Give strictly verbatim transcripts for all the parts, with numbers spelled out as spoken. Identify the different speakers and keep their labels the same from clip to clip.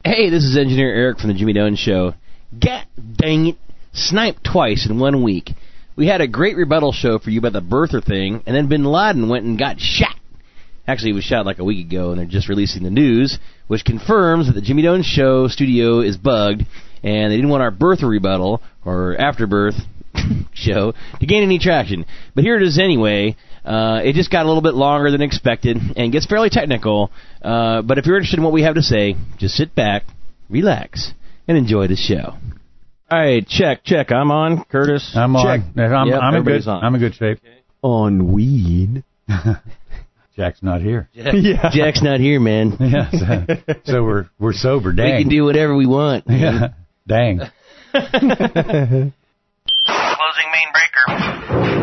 Speaker 1: Hey, this is Engineer Eric from the Jimmy Doan Show. God dang it. Sniped twice in one week. We had a great rebuttal show for you about the birther thing, and then Bin Laden went and got shot. Actually, he was shot like a week ago, and they're just releasing the news, which confirms that the Jimmy Doan Show studio is bugged, and they didn't want our birther rebuttal, or afterbirth show, to gain any traction. But here it is anyway. Uh, it just got a little bit longer than expected, and gets fairly technical. Uh, but if you're interested in what we have to say, just sit back, relax, and enjoy the show. All right, check, check. I'm on. Curtis,
Speaker 2: I'm
Speaker 1: check.
Speaker 2: on. I'm,
Speaker 1: Yep,
Speaker 2: I'm in good.
Speaker 1: on.
Speaker 2: I'm in good shape.
Speaker 1: Okay.
Speaker 3: On weed.
Speaker 2: Jack's not here.
Speaker 1: Jack, yeah. Jack's not here, man.
Speaker 2: Yeah, so, so we're we're sober. Dang.
Speaker 1: We can do whatever we want.
Speaker 2: Yeah. Dang.
Speaker 4: Closing main breaker.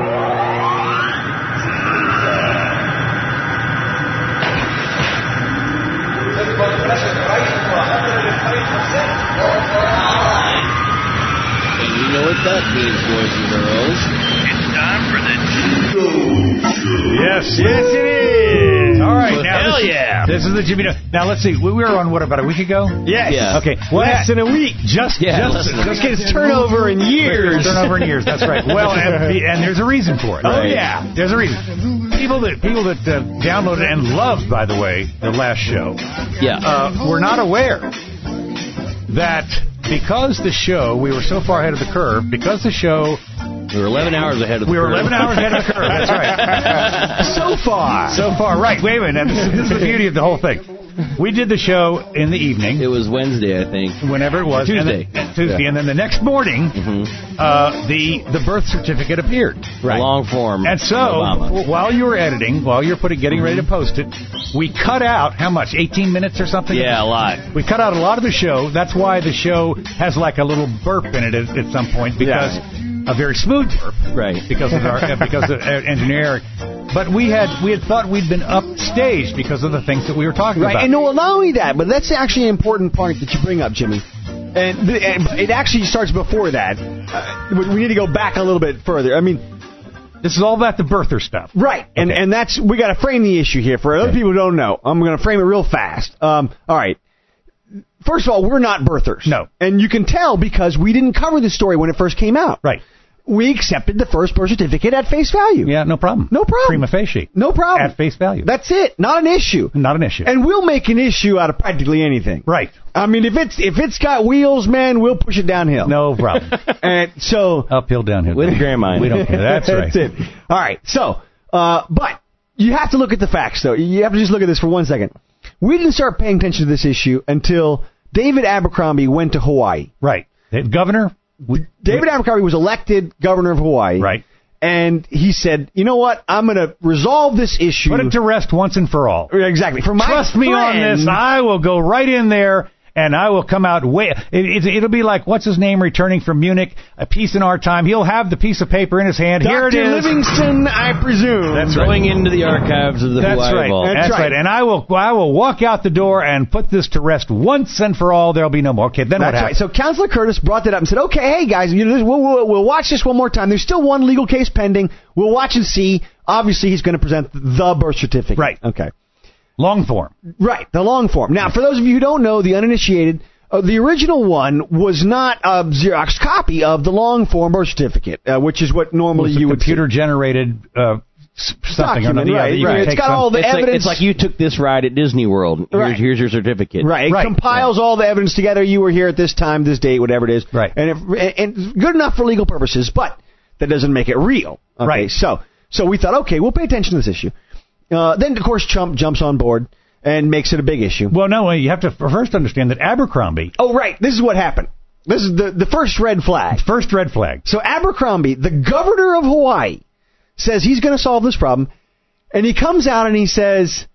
Speaker 1: And you know what that means, boys and girls.
Speaker 4: It's time for the
Speaker 2: Yes, yes, it is. All right,
Speaker 1: Well,
Speaker 2: now
Speaker 1: hell
Speaker 2: this,
Speaker 1: yeah.
Speaker 2: this is the Jimmy. Doan. Now let's see. We were on what about a week ago?
Speaker 3: Yes.
Speaker 1: Yeah.
Speaker 2: Okay. What
Speaker 3: Less than a week.
Speaker 2: Just
Speaker 1: Yeah,
Speaker 2: just,
Speaker 1: less than a
Speaker 2: just
Speaker 3: Look at his turnover in years.
Speaker 2: Turnover in years. That's right. Well, and, and there's a reason for it.
Speaker 3: Oh,
Speaker 1: Right.
Speaker 3: yeah.
Speaker 2: There's a reason. People that people that uh, downloaded and loved, by the way, the last show,
Speaker 1: Yeah.
Speaker 2: uh, were not aware that because the show, we were so far ahead of the curve, because the show,
Speaker 1: we were eleven hours ahead of the
Speaker 2: we were
Speaker 1: curve.
Speaker 2: eleven hours ahead of the curve. That's right.
Speaker 3: So far.
Speaker 2: So far, right. Wait a minute. This is, this is the beauty of the whole thing. We did the show in the evening.
Speaker 1: It was Wednesday, I think.
Speaker 2: Whenever it was.
Speaker 1: Tuesday.
Speaker 2: And then, Tuesday.
Speaker 1: Yeah.
Speaker 2: And then the next morning,
Speaker 1: Mm-hmm.
Speaker 2: uh, the, the birth certificate appeared.
Speaker 1: Right. Long form.
Speaker 2: And so,
Speaker 1: Obama.
Speaker 2: w- while you were editing, while you were putting, getting ready to post it, we cut out, how much, eighteen minutes or something?
Speaker 1: Yeah, a lot.
Speaker 2: We cut out a lot of the show. That's why the show has like a little burp in it at, at some point, because a very smooth burp.
Speaker 1: Right.
Speaker 2: Because of our, uh, because of uh, engineer Eric. But we had we had thought we'd been upstaged because of the things that we were talking
Speaker 3: Right,
Speaker 2: about.
Speaker 3: and no, not only that, but that's actually an important point that you bring up, Jimmy. And, th- and it actually starts before that. Uh, we we need to go back a little bit further. I mean,
Speaker 2: This is all about the birther stuff.
Speaker 3: right, and
Speaker 2: Okay.
Speaker 3: and that's we got to frame the issue here for other
Speaker 2: Okay.
Speaker 3: people who don't know. I'm going to frame it real fast. Um, all right. First of all, we're not birthers.
Speaker 2: No.
Speaker 3: And you can tell because we didn't cover the story when it first came out.
Speaker 2: Right.
Speaker 3: We accepted the first birth certificate at face value.
Speaker 2: Yeah, no problem.
Speaker 3: No problem.
Speaker 2: Prima facie.
Speaker 3: No problem.
Speaker 2: At face value.
Speaker 3: That's it. Not an issue.
Speaker 2: Not an issue.
Speaker 3: And we'll make an issue out of practically anything.
Speaker 2: Right.
Speaker 3: I mean, if it's if it's got wheels, man, we'll push it downhill.
Speaker 2: No problem.
Speaker 3: And so
Speaker 2: Uphill, downhill.
Speaker 1: With Grandma.
Speaker 2: We don't care. That's right.
Speaker 3: That's it. All right. So, uh, but you have to look at the facts, though. You have to just look at this for one second. We didn't start paying attention to this issue until David Abercrombie went to Hawaii.
Speaker 2: Right. The governor. We,
Speaker 3: David Abercrombie was elected governor of Hawaii.
Speaker 2: Right.
Speaker 3: And he said, you know what? I'm going to resolve this issue.
Speaker 2: Put it to rest once and for all.
Speaker 3: Exactly. For my
Speaker 2: Trust me on
Speaker 3: friend-
Speaker 2: this. I will go right in there, and I will come out way. It, it, it'll be like, what's his name, returning from Munich, a piece in our time. He'll have the piece of paper in his hand. Here it
Speaker 3: Doctor
Speaker 2: is.
Speaker 3: Livingston, I presume.
Speaker 2: That's right.
Speaker 1: Going into the archives of the
Speaker 2: That's
Speaker 1: Hawaii
Speaker 2: right.
Speaker 1: Vault.
Speaker 3: That's
Speaker 2: That's
Speaker 3: right.
Speaker 2: right. And I will, I will walk out the door and put this to rest once and for all. There'll be no more. Okay, then what
Speaker 3: That's right.
Speaker 2: happens?
Speaker 3: So Councilor Curtis brought that up and said, okay, hey, guys, you know, we'll, we'll, we'll watch this one more time. There's still one legal case pending. We'll watch and see. Obviously, he's going to present the birth certificate.
Speaker 2: Right.
Speaker 3: Okay.
Speaker 2: Long form.
Speaker 3: Right, the long form. Now, for those of you who don't know, the uninitiated, uh, the original one was not a Xerox copy of the long form birth certificate, uh, which is what normally
Speaker 2: It was
Speaker 3: you
Speaker 2: a
Speaker 3: would
Speaker 2: computer generated uh, s- something or
Speaker 3: Document,
Speaker 2: another. Yeah,
Speaker 3: right,
Speaker 2: that you
Speaker 3: right.
Speaker 2: can
Speaker 3: It's
Speaker 2: take
Speaker 3: got
Speaker 2: some-
Speaker 3: all the
Speaker 1: It's like,
Speaker 3: evidence.
Speaker 1: it's like you took this ride at Disney World. Here's,
Speaker 3: Right.
Speaker 1: here's your certificate.
Speaker 3: Right, it
Speaker 2: Right.
Speaker 3: compiles all the evidence together. You were here at this time, this date, whatever it is.
Speaker 2: Right.
Speaker 3: And, if, and good enough for legal purposes, but that doesn't make it real. Okay,
Speaker 2: Right.
Speaker 3: So, so we thought, okay, we'll pay attention to this issue. Uh, then, of course, Trump jumps on board and makes it a big issue.
Speaker 2: Well, no, you have to first understand that Abercrombie,
Speaker 3: Oh, right. This is what happened. This is the, the first red flag.
Speaker 2: first red flag.
Speaker 3: So Abercrombie, the governor of Hawaii, says he's going to solve this problem. And he comes out and he says,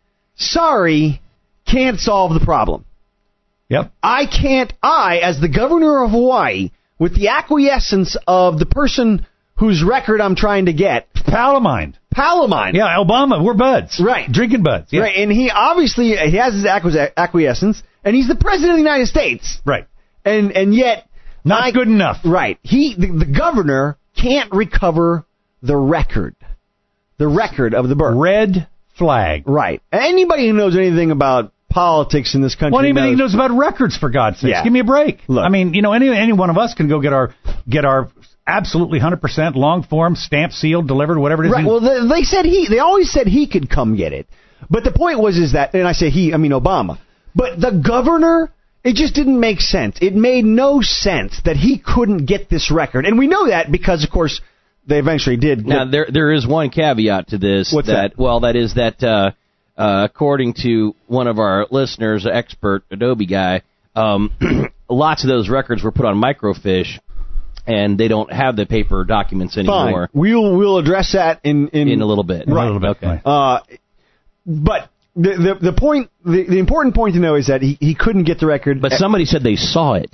Speaker 3: sorry, can't solve the problem.
Speaker 2: Yep.
Speaker 3: I can't, I, as the governor of Hawaii, with the acquiescence of the person whose record I'm trying to get,
Speaker 2: Pal of mine.
Speaker 3: pal of mine.
Speaker 2: Yeah, Obama. We're buds.
Speaker 3: Right.
Speaker 2: Drinking buds. Yeah.
Speaker 3: Right, and he obviously, he has his acquies- acquiescence, and he's the president of the United States.
Speaker 2: Right.
Speaker 3: And and yet...
Speaker 2: Not
Speaker 3: I-
Speaker 2: good enough.
Speaker 3: Right. He, the, the governor can't recover the record. The record of the birth.
Speaker 2: Red flag.
Speaker 3: Right. Anybody who knows anything about politics in this country.
Speaker 2: Well, anybody
Speaker 3: knows.
Speaker 2: knows about records, for God's sake.
Speaker 3: Yeah.
Speaker 2: Give me a break.
Speaker 3: Look.
Speaker 2: I mean, you know, any any one of us can go get our get our absolutely one hundred percent long form, stamped, sealed, delivered, whatever it is.
Speaker 3: Right. Well, they, they said he. They always said he could come get it, but the point was is that, and I say he, I mean Obama, but the governor. It just didn't make sense. It made no sense that he couldn't get this record, and we know that because, of course, they eventually did.
Speaker 1: Now there there is one caveat to this.
Speaker 3: What's
Speaker 1: that?
Speaker 3: that?
Speaker 1: Well, that is that uh, uh, according to one of our listeners, an expert Adobe guy, um, lots of those records were put on microfiche, and they don't have the paper documents anymore.
Speaker 3: Fine. We'll we'll address that in in,
Speaker 1: In a little bit.
Speaker 2: Right. A little bit.
Speaker 1: Okay.
Speaker 2: Right.
Speaker 3: Uh, but the the the point the, the important point to know is that he, he couldn't get the record.
Speaker 1: But somebody said they saw it.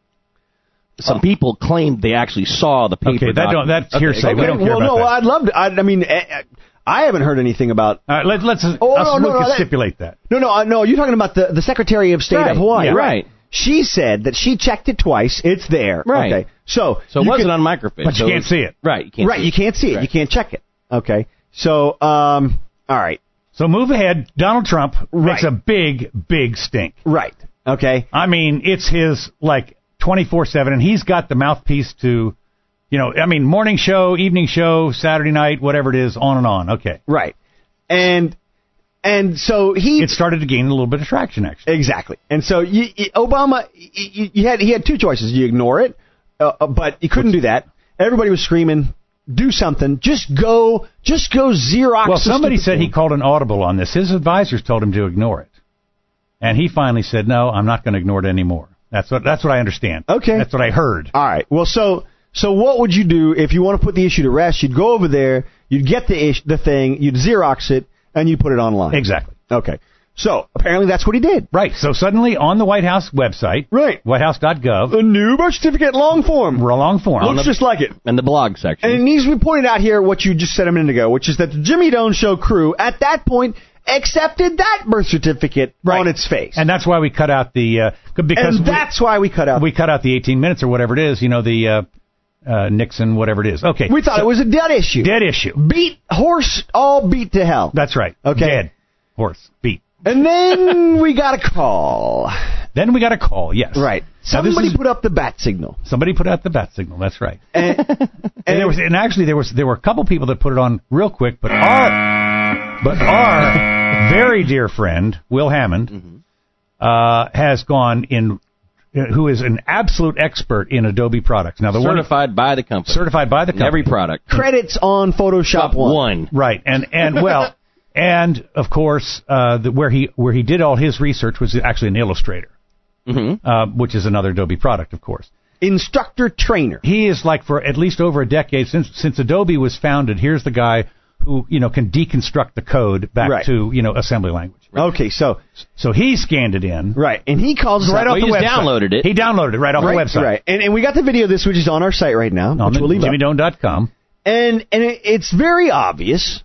Speaker 1: Some
Speaker 3: Oh.
Speaker 1: people claimed they actually saw the paper.
Speaker 2: Okay, that don't
Speaker 1: document.
Speaker 2: that's hearsay.
Speaker 3: Okay,
Speaker 2: We don't care
Speaker 3: well,
Speaker 2: about
Speaker 3: no,
Speaker 2: that.
Speaker 3: I'd love to. I, I mean, I, I haven't heard anything about.
Speaker 2: All right, let, let's
Speaker 3: Oh,
Speaker 2: us,
Speaker 3: no, no,
Speaker 2: we
Speaker 3: no,
Speaker 2: can
Speaker 3: that-
Speaker 2: stipulate that.
Speaker 3: No, no, uh, no. You're talking about the, the Secretary of State
Speaker 1: Right,
Speaker 3: of Hawaii,
Speaker 1: yeah,
Speaker 3: right?
Speaker 1: right.
Speaker 3: She said that she checked it twice. It's there.
Speaker 1: Right.
Speaker 3: Okay. So
Speaker 1: So it
Speaker 3: you
Speaker 1: wasn't
Speaker 3: can-
Speaker 1: on microfiche.
Speaker 2: But you
Speaker 1: so
Speaker 2: can't see it.
Speaker 1: Right. You can't
Speaker 3: right.
Speaker 1: see
Speaker 3: You can't see it.
Speaker 1: Right.
Speaker 3: You can't check it. Okay. So, um, all right.
Speaker 2: So move ahead. Donald Trump makes
Speaker 3: Right.
Speaker 2: a big, big stink.
Speaker 3: Right. Okay.
Speaker 2: I mean, it's his, like, twenty-four seven, and he's got the mouthpiece to, you know, I mean, morning show, evening show, Saturday night, whatever it is, on and on. Okay.
Speaker 3: Right. And and so he
Speaker 2: It started to gain a little bit of traction, actually.
Speaker 3: exactly. And so you, you, Obama, you, you had he had two choices. You ignore it, uh, but you couldn't do that. Everybody was screaming, "Do something! Just go! Just go Xerox!"
Speaker 2: Well,
Speaker 3: the
Speaker 2: somebody
Speaker 3: stupid
Speaker 2: said he
Speaker 3: thing."
Speaker 2: called an audible on this. His advisors told him to ignore it. And he finally said, no, I'm not going to ignore it anymore. That's what that's what I understand.
Speaker 3: Okay.
Speaker 2: That's what I heard.
Speaker 3: All right. Well, so so what would you do if you want to put the issue to rest? You'd go over there, you'd get the ish, the thing, you'd Xerox it, and you put it online.
Speaker 2: Exactly.
Speaker 3: Okay. So apparently that's what he did.
Speaker 2: Right. So suddenly on the White House website,
Speaker 3: Right.
Speaker 2: white house dot gov,
Speaker 3: A new birth certificate, long form.
Speaker 2: we're a long form.
Speaker 3: Looks just like it.
Speaker 1: In the blog section.
Speaker 3: And it needs to be pointed out here what you just said a minute ago, which is that the Jimmy Doan Show crew at that point accepted that birth certificate
Speaker 2: Right.
Speaker 3: on its face.
Speaker 2: And that's why we cut out the uh, because
Speaker 3: And that's why we cut out.
Speaker 2: we, we cut out the eighteen minutes or whatever it is. You know, the uh, uh, Nixon, whatever it is. Okay.
Speaker 3: we thought
Speaker 2: So-
Speaker 3: it was a dead issue.
Speaker 2: dead issue.
Speaker 3: Beat horse, all beat to hell.
Speaker 2: That's right.
Speaker 3: Okay.
Speaker 2: Dead horse beat.
Speaker 3: And then we got a call.
Speaker 2: Then we got a call. Yes.
Speaker 3: Right.
Speaker 2: Now, this
Speaker 3: Somebody
Speaker 2: is-
Speaker 3: put up the bat signal.
Speaker 2: Somebody put out the bat signal. That's right.
Speaker 3: And,
Speaker 2: And, there was, and actually, there was there were a couple people that put it on real quick, but our but our very dear friend Will Hammond
Speaker 3: Mm-hmm.
Speaker 2: uh, has gone in, who is an absolute expert in Adobe products. Now the
Speaker 1: certified by the company.
Speaker 2: one certified by the
Speaker 1: In
Speaker 2: company.
Speaker 1: every product.
Speaker 3: credits on Photoshop
Speaker 1: Top
Speaker 3: one.
Speaker 1: one.
Speaker 2: Right, and and well, and of course, uh, the, where he where he did all his research was actually in Illustrator,
Speaker 1: Mm-hmm.
Speaker 2: uh, which is another Adobe product, of course.
Speaker 3: Instructor trainer.
Speaker 2: He is like for at least over a decade since since Adobe was founded. Here's the guy who you know can deconstruct the code back
Speaker 3: Right.
Speaker 2: to you know assembly language.
Speaker 3: Okay, so
Speaker 2: So he scanned it in
Speaker 3: right, and he calls us
Speaker 2: right
Speaker 3: out-
Speaker 2: off
Speaker 1: Well,
Speaker 2: the
Speaker 1: he just
Speaker 2: website.
Speaker 1: downloaded it.
Speaker 2: He downloaded it right off
Speaker 3: right,
Speaker 2: the website
Speaker 3: right, and and we got the video of this, which is on our site right now,
Speaker 2: on
Speaker 3: which
Speaker 2: the
Speaker 3: we'll leave up.
Speaker 2: Jimmy Doan dot com.
Speaker 3: And and it, it's very obvious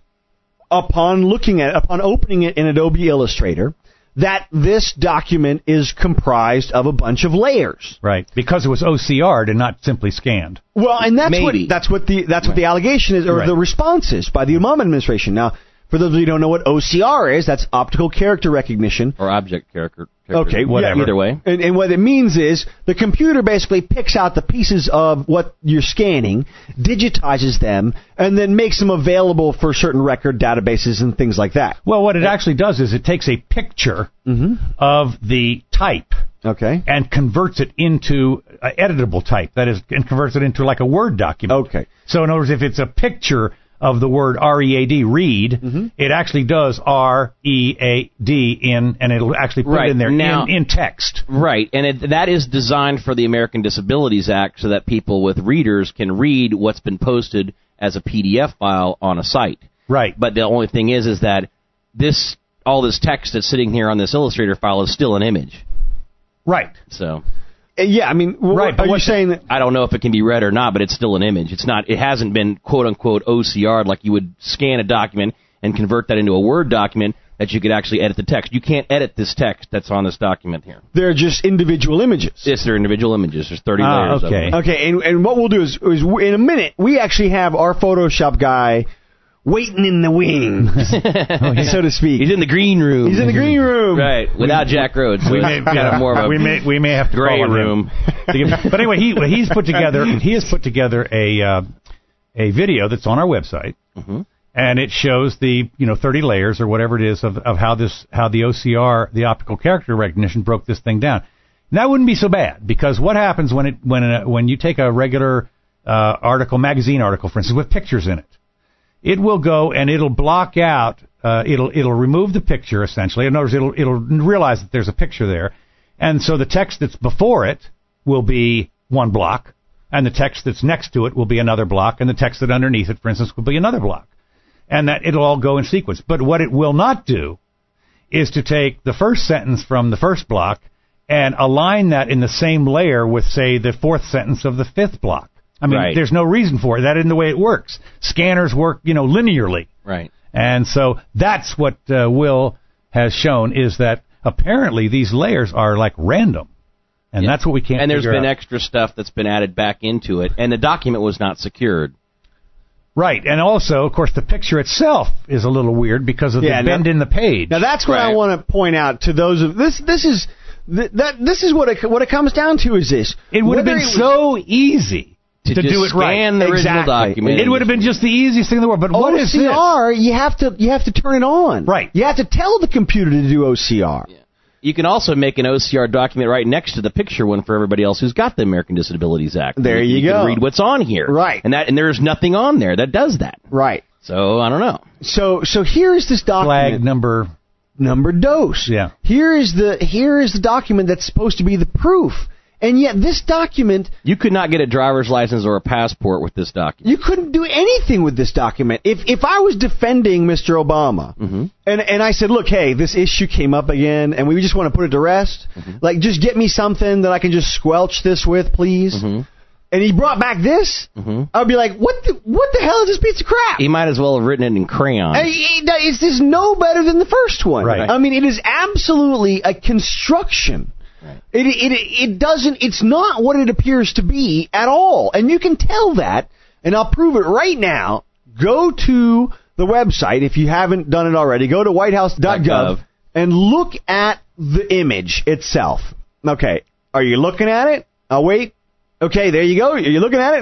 Speaker 3: upon looking at upon opening it in Adobe Illustrator that this document is comprised of a bunch of layers.
Speaker 2: Right, because it was O C R'd and not simply scanned.
Speaker 3: Well, and that's
Speaker 1: Maybe.
Speaker 3: what that's what the that's what the allegation is, or
Speaker 2: Right.
Speaker 3: the response is by the Obama administration. Now, for those of you who don't know what O C R is, that's optical character recognition.
Speaker 1: Or object character.
Speaker 3: Okay,
Speaker 1: character.
Speaker 2: whatever.
Speaker 1: Either way.
Speaker 3: And, and what it means is the computer basically picks out the pieces of what you're scanning, digitizes them, and then makes them available for certain record databases and things like that.
Speaker 2: Well, what it actually does is it takes a picture
Speaker 3: Mm-hmm.
Speaker 2: of the type
Speaker 3: Okay.
Speaker 2: and converts it into uh, editable type. That is, and converts it into like a Word document.
Speaker 3: Okay.
Speaker 2: So in other words, if it's a picture of the word R E A D, read,
Speaker 3: Mm-hmm.
Speaker 2: it actually does R E A D in, and it'll actually put
Speaker 1: Right.
Speaker 2: it in there
Speaker 1: Now-
Speaker 2: in, in text.
Speaker 1: Right, and it, that is designed for the American Disabilities Act so that people with readers can read what's been posted as a P D F file on a site.
Speaker 2: Right.
Speaker 1: But the only thing is, is that this all this text that's sitting here on this Illustrator file is still an image.
Speaker 2: Right.
Speaker 1: So
Speaker 3: Uh, Yeah, I mean, w-
Speaker 2: Right, but
Speaker 3: are you
Speaker 2: what-
Speaker 3: saying that?
Speaker 1: I don't know if it can be read or not, but it's still an image. It's not. It hasn't been quote unquote O C R'd like you would scan a document and convert that into a Word document that you could actually edit the text. You can't edit this text that's on this document here.
Speaker 3: They're just individual images.
Speaker 1: It's their individual images. There's thirty
Speaker 2: Ah,
Speaker 1: layers.
Speaker 2: okay.
Speaker 1: Of them.
Speaker 3: Okay, and, and what we'll do is, is in a minute, we actually have our Photoshop guy waiting in the wings, so to speak.
Speaker 1: He's in the green room.
Speaker 3: He's in the green room.
Speaker 1: Right, without Jack Rhodes. So
Speaker 2: We
Speaker 1: it's
Speaker 2: may,
Speaker 1: kind of more of a
Speaker 2: we may we may have to
Speaker 1: gray
Speaker 2: call on him.
Speaker 1: room.
Speaker 2: But anyway, he he's put together he has put together a uh, a video that's on our website,
Speaker 1: Mm-hmm.
Speaker 2: and it shows the you know thirty layers or whatever it is of of how this how the O C R, the optical character recognition, broke this thing down. And that wouldn't be so bad, because what happens when it when a, when you take a regular uh, article, magazine article, for instance, with pictures in it, it will go and it'll block out. Uh, it'll it'll remove the picture essentially. In other words, it'll it'll realize that there's a picture there, and so the text that's before it will be one block, and the text that's next to it will be another block, and the text that underneath it, for instance, will be another block, and that it'll all go in sequence. But what it will not do is to take the first sentence from the first block and align that in the same layer with, say, the fourth sentence of the fifth block. I mean,
Speaker 1: Right.
Speaker 2: there's no reason for it. That isn't the way it works. Scanners work, you know, linearly.
Speaker 1: Right.
Speaker 2: And so that's what uh, Will has shown, is that apparently these layers are like random. And
Speaker 1: Yeah.
Speaker 2: that's what we can't
Speaker 1: And there's
Speaker 2: figure
Speaker 1: been
Speaker 2: out.
Speaker 1: extra stuff that's been added back into it, and the document was not secured.
Speaker 2: Right. And also, of course, the picture itself is a little weird because of
Speaker 3: Yeah,
Speaker 2: the
Speaker 3: now-
Speaker 2: bend in the page.
Speaker 3: Now that's what I
Speaker 1: Right.
Speaker 3: want to point out to those of this. This is th- that. This is what it what it comes down to. Is this?
Speaker 2: it would have
Speaker 3: Whether
Speaker 2: been
Speaker 3: it was-
Speaker 2: so easy
Speaker 1: To,
Speaker 2: to
Speaker 1: just
Speaker 2: do it right.
Speaker 1: scan the original
Speaker 3: Exactly.
Speaker 1: document.
Speaker 2: It would have been just the easiest thing in the world. But what is this?
Speaker 3: O C R, you have to you have to turn it on.
Speaker 2: Right.
Speaker 3: You have to tell the computer to do O C R.
Speaker 1: Yeah. You can also make an O C R document right next to the picture one for everybody else who's got the American Disabilities Act.
Speaker 3: There you
Speaker 1: you
Speaker 3: go.
Speaker 1: can read what's on here.
Speaker 3: Right.
Speaker 1: And that and there's nothing on there that does that.
Speaker 3: Right.
Speaker 1: So I don't know.
Speaker 3: So so here is this document.
Speaker 2: Flag number.
Speaker 3: number dose.
Speaker 2: Yeah.
Speaker 3: Here is the here is the document that's supposed to be the proof, and yet this document,
Speaker 1: You could not get a driver's license or a passport with this document.
Speaker 3: you couldn't do anything with this document. If if I was defending Mister Obama,
Speaker 1: Mm-hmm.
Speaker 3: and and I said, look, hey, this issue came up again, and we just want to put it to rest.
Speaker 1: Mm-hmm.
Speaker 3: Like, just get me something that I can just squelch this with, please.
Speaker 1: Mm-hmm.
Speaker 3: And he brought back this.
Speaker 1: Mhm.
Speaker 3: I'd be like, what the what the hell is this piece of crap?
Speaker 1: He might as well have written it in crayon.
Speaker 3: Hey, it- It's just no better than the first one.
Speaker 2: Right.
Speaker 3: I mean, it is absolutely a construction.
Speaker 1: Right.
Speaker 3: It, it it doesn't. It's not what it appears to be at all, and you can tell that. And I'll prove it right now. Go to the website if you haven't done it already. Go to whitehouse dot gov
Speaker 1: .gov. and
Speaker 3: and look at the image itself. Okay, are you looking at it? I'll wait. Okay, there you go. Are you looking at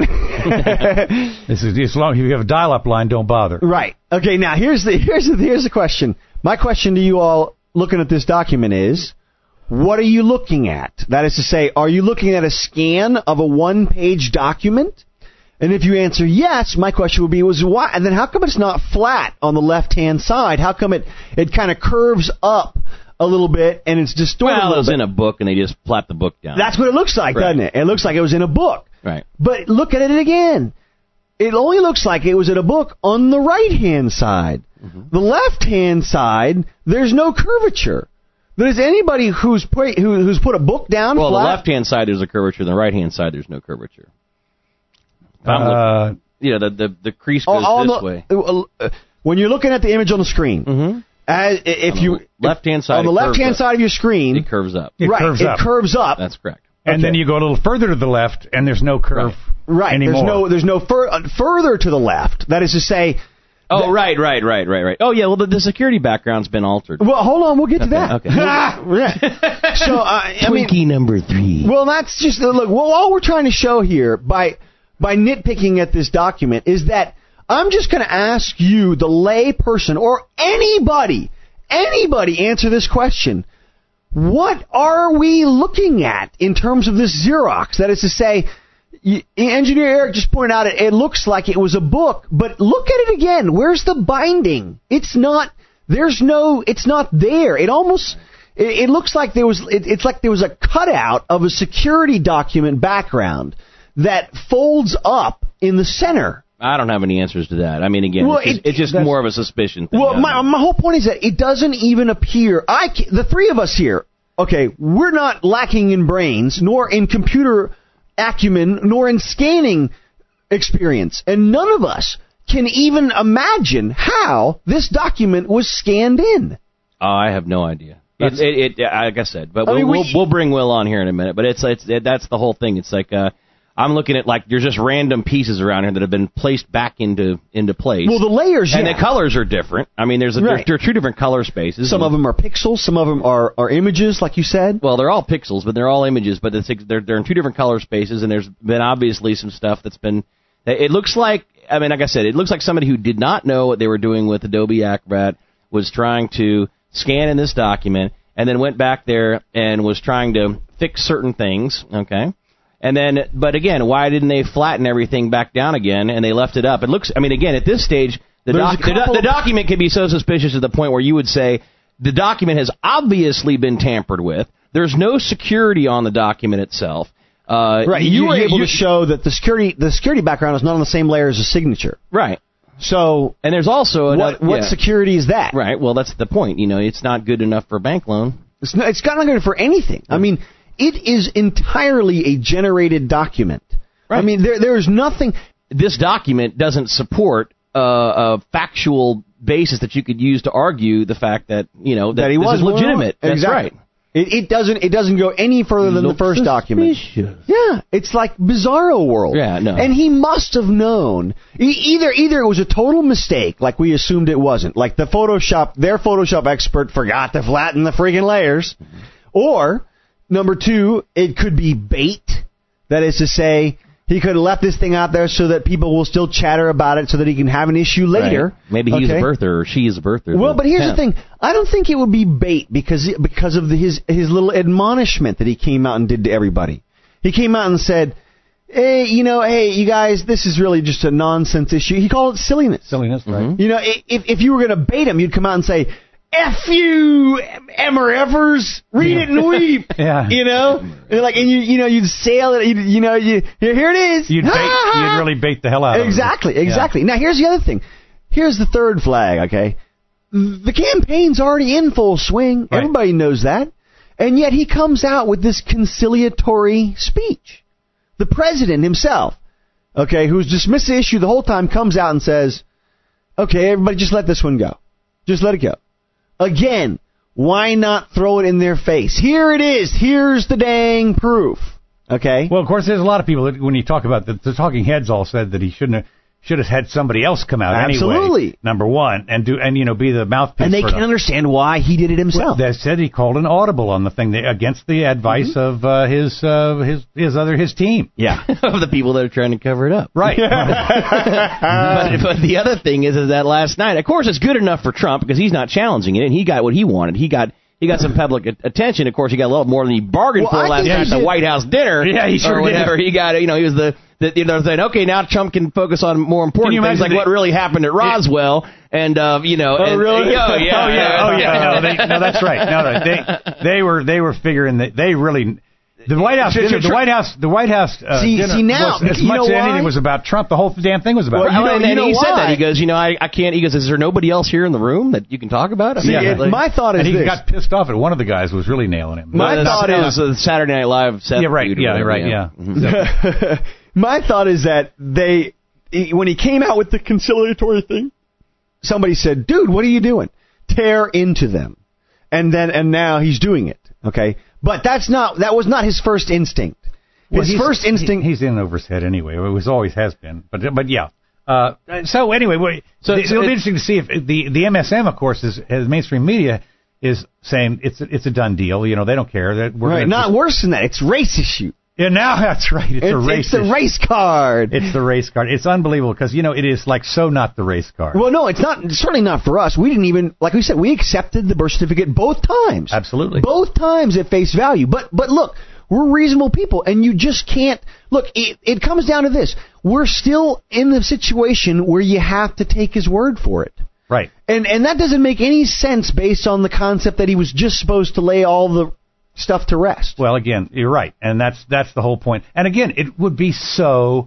Speaker 3: it?
Speaker 2: This is as long as you have a dial-up line, don't bother.
Speaker 3: Right. Okay. Now here's the here's the here's the question. My question to you all looking at this document is, what are you looking at? That is to say, are you looking at a scan of a one-page document? And if you answer yes, my question would be, was why? And then how come it's not flat on the left-hand side? How come it it kind of curves up a little bit and it's distorted a
Speaker 1: well, it
Speaker 3: little
Speaker 1: was
Speaker 3: bit?
Speaker 1: in a book, and they just plopped the book down.
Speaker 3: That's what it looks like,
Speaker 1: Right.
Speaker 3: doesn't it? It looks like it was in a book.
Speaker 1: right.
Speaker 3: But look at it again. It only looks like it was in a book on the right-hand side.
Speaker 1: Mm-hmm.
Speaker 3: The left-hand side, there's no curvature. There's anybody who's put, who, who's put a book down
Speaker 1: Well,
Speaker 3: flat.
Speaker 1: the left-hand side there's a curvature. The right-hand side there's no curvature. If I'm look-
Speaker 2: Uh,
Speaker 1: you know, the, the, the crease
Speaker 3: Oh,
Speaker 1: goes
Speaker 3: on
Speaker 1: this
Speaker 3: the-
Speaker 1: way.
Speaker 3: uh, when you're looking at the image on the screen,
Speaker 1: Mm-hmm.
Speaker 3: as, if
Speaker 1: On
Speaker 3: you
Speaker 1: the left-hand side,
Speaker 3: on the
Speaker 1: it curves
Speaker 3: left-hand
Speaker 1: up.
Speaker 3: side of your screen,
Speaker 1: It curves up.
Speaker 2: It
Speaker 3: right,
Speaker 2: curves
Speaker 3: it
Speaker 2: up.
Speaker 3: curves up.
Speaker 1: That's correct.
Speaker 2: and
Speaker 3: Okay.
Speaker 2: then you go a little further to the left, and there's no curve
Speaker 3: right.
Speaker 2: anymore.
Speaker 3: There's no there's no fur, uh, further to the left. That is to say,
Speaker 1: Oh,
Speaker 3: The-
Speaker 1: right, right, right, right, right. Oh, yeah, well, the, the security background's been altered.
Speaker 3: well, hold on, we'll get to
Speaker 1: Okay,
Speaker 3: that.
Speaker 1: okay.
Speaker 3: Yeah. So uh, I mean,
Speaker 1: Twinkie number three.
Speaker 3: well, that's just look. Well, all we're trying to show here by by nitpicking at this document is that I'm just going to ask you, the lay person, or anybody, anybody, answer this question. What are we looking at in terms of this Xerox? That is to say, y- Engineer Eric just pointed out it, it looks like it was a book, but look at it again. Where's the binding? It's not. There's no. It's not there. It almost. It, it looks like there was. It, it's like there was a cutout of a security document background that folds up in the center.
Speaker 1: I don't have any answers to that. I mean, again,
Speaker 3: Well,
Speaker 1: it's just,
Speaker 3: it-
Speaker 1: it's just
Speaker 3: that's-
Speaker 1: more of a suspicion thing.
Speaker 3: Well,
Speaker 1: I
Speaker 3: my,
Speaker 1: don't know.
Speaker 3: my whole point is that it doesn't even appear. I ca- the three of us here, okay, we're not lacking in brains, nor in computer acumen, nor in scanning experience, and none of us can even imagine how this document was scanned in.
Speaker 1: Oh, I have no idea. It, it, it, like I said, but
Speaker 3: I
Speaker 1: we'll,
Speaker 3: mean, we-
Speaker 1: we'll we'll bring Will on here in a minute. But it's it's it, that's the whole thing. It's like uh, I'm looking at like there's just random pieces around here that have been placed back into into place.
Speaker 3: Well, the layers,
Speaker 1: and
Speaker 3: yeah.
Speaker 1: the colors are different. I mean, there's a,
Speaker 3: Right.
Speaker 1: there, there are two different color spaces.
Speaker 3: Some of them are pixels, some of them are, are images, like you said.
Speaker 1: Well, they're all pixels, but they're all images. But it's, they're they're in two different color spaces, and there's been obviously some stuff that's been. It looks like, I mean, like I said, it looks like somebody who did not know what they were doing with Adobe Acrobat was trying to scan in this document, and then went back there and was trying to fix certain things. Okay. And then, but again, why didn't they flatten everything back down again and they left it up? It looks, I mean, again, at this stage, the, doc, the, do, the document can be so suspicious to the point where you would say the document has obviously been tampered with. There's no security on the document itself. Uh,
Speaker 3: right, you, you were able you, to show that the security the security background is not on the same layer as the signature.
Speaker 1: Right.
Speaker 3: So,
Speaker 1: and there's also
Speaker 3: what,
Speaker 1: another,
Speaker 3: what
Speaker 1: yeah.
Speaker 3: security is that?
Speaker 1: Right. Well, that's the point. You know, it's not good enough for a bank loan.
Speaker 3: It's not, it's not good for anything. I mean. It is entirely a generated document. Right. I mean, there there is nothing.
Speaker 1: This document doesn't support uh, a factual basis that you could use to argue the fact that you know that,
Speaker 3: that he
Speaker 1: this
Speaker 3: was
Speaker 1: is legitimate.
Speaker 3: Well,
Speaker 1: That's
Speaker 3: exactly.
Speaker 1: right.
Speaker 3: It, it doesn't it doesn't go any further than
Speaker 1: Looks
Speaker 3: the first document.
Speaker 1: Suspicious.
Speaker 3: Yeah, it's like Bizarro World.
Speaker 1: Yeah, no.
Speaker 3: And he must have known. E- either either it was a total mistake, like we assumed it wasn't, like the Photoshop, their Photoshop expert forgot to flatten the friggin' layers, or. Number two, it could be bait. That is to say, he could have left this thing out there so that people will still chatter about it so that he can have an issue later.
Speaker 1: Right. Maybe he's
Speaker 3: okay?
Speaker 1: a birther or she is a birther.
Speaker 3: Well, but here's
Speaker 1: yeah.
Speaker 3: the thing. I don't think it would be bait because because of the, his, his little admonishment that he came out and did to everybody. He came out and said, hey, you know, hey, you guys, this is really just a nonsense issue. He called it silliness.
Speaker 2: Silliness, right.
Speaker 1: Mm-hmm.
Speaker 3: You know, if, if you were going to bait him, you'd come out and say, F you, Emmer Evers, read it and weep.
Speaker 2: Yeah.
Speaker 3: You know? And like, and you, you know, you'd sail it, you'd, you know, you, here it is.
Speaker 2: You'd, bait, you'd really bait the hell out of it.
Speaker 3: Exactly, exactly. Yeah. Now, here's the other thing. Here's the third flag, okay? The campaign's already in full swing. Right. Everybody knows that. And yet he comes out with this conciliatory speech. The president himself, okay, who's dismissed the issue the whole time, comes out and says, okay, everybody just let this one go. Just let it go. Again, why not throw it in their face? Here it is. Here's the dang proof. Okay?
Speaker 2: Well, of course, there's a lot of people that when you talk about the, the talking heads all said that he shouldn't have, should have had somebody else come out
Speaker 3: Absolutely.
Speaker 2: anyway. Number one, and do and you know be the mouthpiece.
Speaker 3: And they
Speaker 2: for
Speaker 3: can
Speaker 2: them.
Speaker 3: understand why he did it himself.
Speaker 2: Well, they said he called an audible on the thing they, against the advice mm-hmm. of uh, his uh, his his other his team.
Speaker 3: Yeah,
Speaker 1: of the people that are trying to cover it up.
Speaker 2: Right.
Speaker 1: but, but the other thing is, is that last night, of course, it's good enough for Trump because he's not challenging it, and he got what he wanted. He got. He got some public attention. Of course, he got a little more than he bargained
Speaker 3: well,
Speaker 1: for last night at the White House dinner.
Speaker 2: Yeah, he sure
Speaker 1: or whatever.
Speaker 2: did.
Speaker 1: He got, you know, he was the, the you know, saying, okay, now Trump can focus on more important things like
Speaker 2: the,
Speaker 1: what really happened at Roswell, and uh, you know,
Speaker 3: oh
Speaker 1: and,
Speaker 3: really?
Speaker 1: Oh yeah,
Speaker 2: oh yeah, oh yeah. No, they, no, that's right. No, they they were they were figuring that they really. The White House, dinner, the White House, the White House. Uh,
Speaker 3: see,
Speaker 2: dinner
Speaker 3: see now,
Speaker 2: was, as
Speaker 3: you
Speaker 2: much
Speaker 3: know
Speaker 2: as
Speaker 3: why?
Speaker 2: anything was about Trump. The whole damn thing was about.
Speaker 3: Well,
Speaker 2: Trump.
Speaker 3: you know,
Speaker 1: and,
Speaker 3: you
Speaker 1: and
Speaker 3: know
Speaker 1: he
Speaker 3: why?
Speaker 1: said that. He goes, you know, I, I can't. He goes, is there nobody else here in the room that you can talk about? I
Speaker 3: See,
Speaker 1: mean,
Speaker 3: it,
Speaker 1: like,
Speaker 3: my thought is
Speaker 2: and he
Speaker 3: this.
Speaker 2: got pissed off at one of the guys who was really nailing him.
Speaker 3: My
Speaker 1: no,
Speaker 3: thought
Speaker 1: it
Speaker 3: is
Speaker 1: was a Saturday Night Live. Seth
Speaker 2: yeah, right.
Speaker 1: feud or
Speaker 2: Yeah,
Speaker 1: whatever,
Speaker 2: right.
Speaker 1: Yeah.
Speaker 2: Yeah.
Speaker 1: Mm-hmm.
Speaker 3: My thought is that they, he, when he came out with the conciliatory thing, somebody said, "Dude, what are you doing? Tear into them," and then and now he's doing it. Okay, but that's not that was not his first instinct.
Speaker 2: Well,
Speaker 3: his first instinct.
Speaker 2: He, he's in over his head anyway. It was always has been. But but yeah. Uh, so anyway, wait, so the, it'll be interesting to see if the the M S M, of course, is as mainstream media is saying it's it's a done deal. You know, they don't care that we're
Speaker 3: right. Not
Speaker 2: just,
Speaker 3: worse than that. It's race issue.
Speaker 2: Yeah, now that's right. It's,
Speaker 3: It's,
Speaker 2: a race.
Speaker 3: it's the
Speaker 2: issue.
Speaker 3: race card.
Speaker 2: It's the race card. It's unbelievable because you know it is like so not the race card.
Speaker 3: Well, no, it's not. Certainly not for us. We didn't even, like we said, we accepted the birth certificate both times.
Speaker 2: Absolutely,
Speaker 3: both times at face value. But but look, we're reasonable people, and you just can't look. It, it comes down to this: we're still in the situation where you have to take his word for it.
Speaker 2: right?
Speaker 3: And and that doesn't make any sense based on the concept that he was just supposed to lay all the stuff to rest.
Speaker 2: Well, again, you're right, and that's that's the whole point. And again, it would be so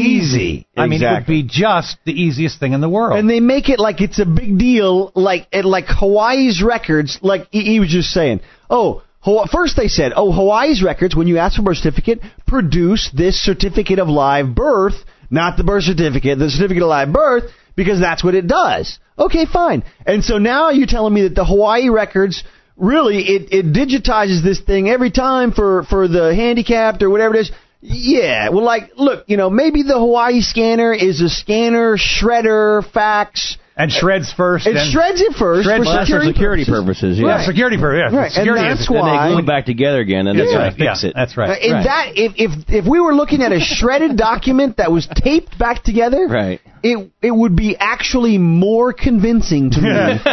Speaker 3: easy.
Speaker 2: I mean, it would be just the easiest thing in the world.
Speaker 3: And they make it like it's a big deal, like at like Hawaii's records. Like he, he was just saying, oh. First they said, oh, Hawaii's records, when you ask for a birth certificate, produce this certificate of live birth, not the birth certificate, the certificate of live birth, because that's what it does. Okay, fine. And so now you're telling me that the Hawaii records, really, it, it digitizes this thing every time for, for the handicapped or whatever it is, Yeah, well, like, look, you know, maybe the Hawaii scanner is a scanner, shredder, fax.
Speaker 2: And shreds first.
Speaker 3: It
Speaker 2: and
Speaker 3: shreds it first
Speaker 2: shreds
Speaker 3: for
Speaker 1: Well, that's for
Speaker 3: security,
Speaker 1: security purposes. yeah.
Speaker 2: Yeah, security purposes. Yeah,
Speaker 3: Right, and
Speaker 2: security
Speaker 3: that's
Speaker 2: is-
Speaker 3: why-
Speaker 1: Then they glue
Speaker 3: Why?
Speaker 1: it back together again, and
Speaker 2: That's
Speaker 1: then
Speaker 2: right.
Speaker 1: try to fix
Speaker 2: yeah,
Speaker 1: it.
Speaker 2: That's right.
Speaker 3: In
Speaker 1: Right.
Speaker 3: that, if, if if we were looking at a shredded document that was taped back together,
Speaker 1: Right.
Speaker 3: it it would be actually more convincing to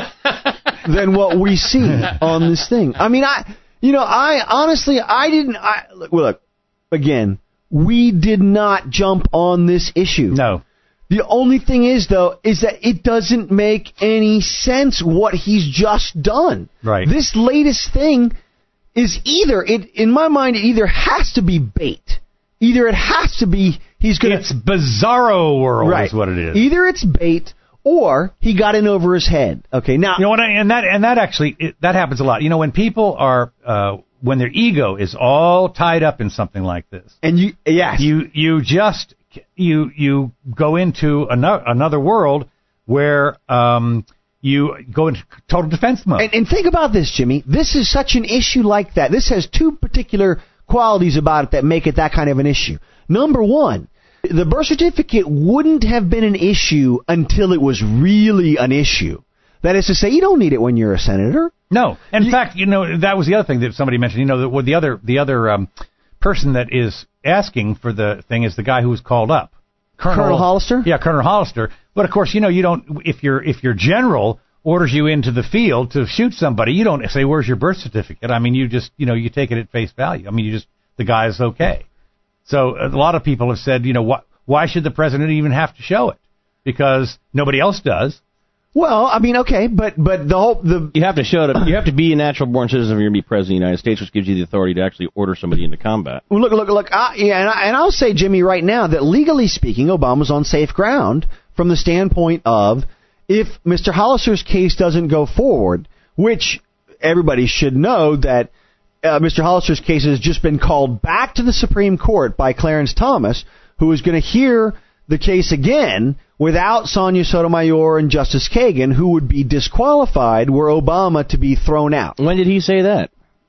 Speaker 3: me than what we see on this thing. I mean, I you know, I honestly, I didn't. I look, well, look again. We did not jump on this issue.
Speaker 2: No.
Speaker 3: The only thing is, though, is that it doesn't make any sense what he's just done.
Speaker 2: Right.
Speaker 3: This latest thing is either, it in my mind, it either has to be bait. Either it has to be, he's going to...
Speaker 2: It's Bizarro World
Speaker 3: right.
Speaker 2: is what it is.
Speaker 3: Either it's bait or he got in over his head. Okay, now...
Speaker 2: You know what? I- And that and that actually it, that happens a lot. You know, when people are uh, when their ego is all tied up in something like this,
Speaker 3: And you... Yes.
Speaker 2: you you just you you go into another another world where um you go into total defense mode.
Speaker 3: And, and think about this, Jimmy. This is such an issue like that. This has two particular qualities about it that make it that kind of an issue. Number one, the birth certificate wouldn't have been an issue until it was really an issue. That is to say, you don't need it when you're a senator.
Speaker 2: No, in fact, you know that was the other thing that somebody mentioned. You know, the, the other the other um, person that is asking for the thing is the guy who was called up,
Speaker 3: Colonel Hollister?
Speaker 2: Yeah, Colonel Hollister. But of course, you know, you don't if your if your general orders you into the field to shoot somebody, you don't say, "Where's your birth certificate?" I mean, you just you know you take it at face value. I mean, you just the guy's okay. So a lot of people have said, you know, why why should the president even have to show it? Because nobody else does.
Speaker 3: Well, I mean, okay, but but the whole the
Speaker 1: You have to show it. You have to be a natural born citizen if you're going to be president of the United States, which gives you the authority to actually order somebody into combat.
Speaker 3: look look look. I, yeah, and, I, and I'll say, Jimmy, right now that legally speaking, Obama's on safe ground from the standpoint of if Mister Hollister's case doesn't go forward, which everybody should know that uh, Mister Hollister's case has just been called back to the Supreme Court by Clarence Thomas, who is going to hear the case again without Sonia Sotomayor and Justice Kagan, who would be disqualified were Obama to be thrown out.
Speaker 1: When did he say that?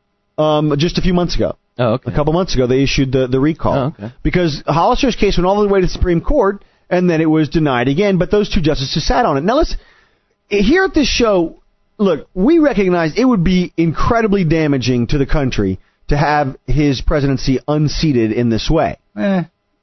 Speaker 3: Um, just a few months ago.
Speaker 1: Oh, okay.
Speaker 3: A couple months ago, they issued the, the recall.
Speaker 1: Oh, okay.
Speaker 3: Because Hollister's case went all the way to the Supreme Court, and then it was denied again, but those two justices sat on it. Now, let's, here at this show, look, we recognize it would be incredibly damaging to the country to have his presidency unseated in this way.
Speaker 2: Eh.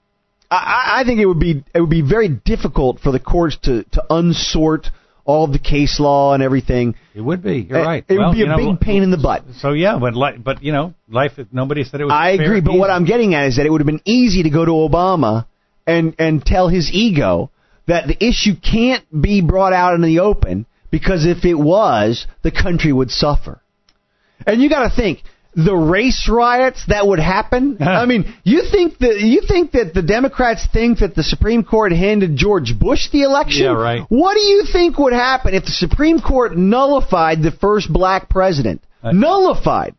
Speaker 3: I, I think it would be it would be very difficult for the courts to, to unsort all of the case law and everything.
Speaker 2: It would be. You're
Speaker 3: It-
Speaker 2: right.
Speaker 3: It
Speaker 2: Well,
Speaker 3: would be
Speaker 2: you
Speaker 3: a
Speaker 2: know,
Speaker 3: big pain in the butt.
Speaker 2: So yeah, but li- but you know, life. Nobody said it was.
Speaker 3: I
Speaker 2: fair
Speaker 3: agree,
Speaker 2: and
Speaker 3: but what
Speaker 2: easy.
Speaker 3: I'm getting at is that it would have been easy to go to Obama and and tell his ego that the issue can't be brought out in the open because if it was, the country would suffer. And you got to think the race riots that would happen. I mean, you think that you think that the Democrats think that the Supreme Court handed George Bush the election?
Speaker 2: Yeah, right.
Speaker 3: What do you think would happen if the Supreme Court nullified the first black president?
Speaker 2: Uh,
Speaker 3: nullified.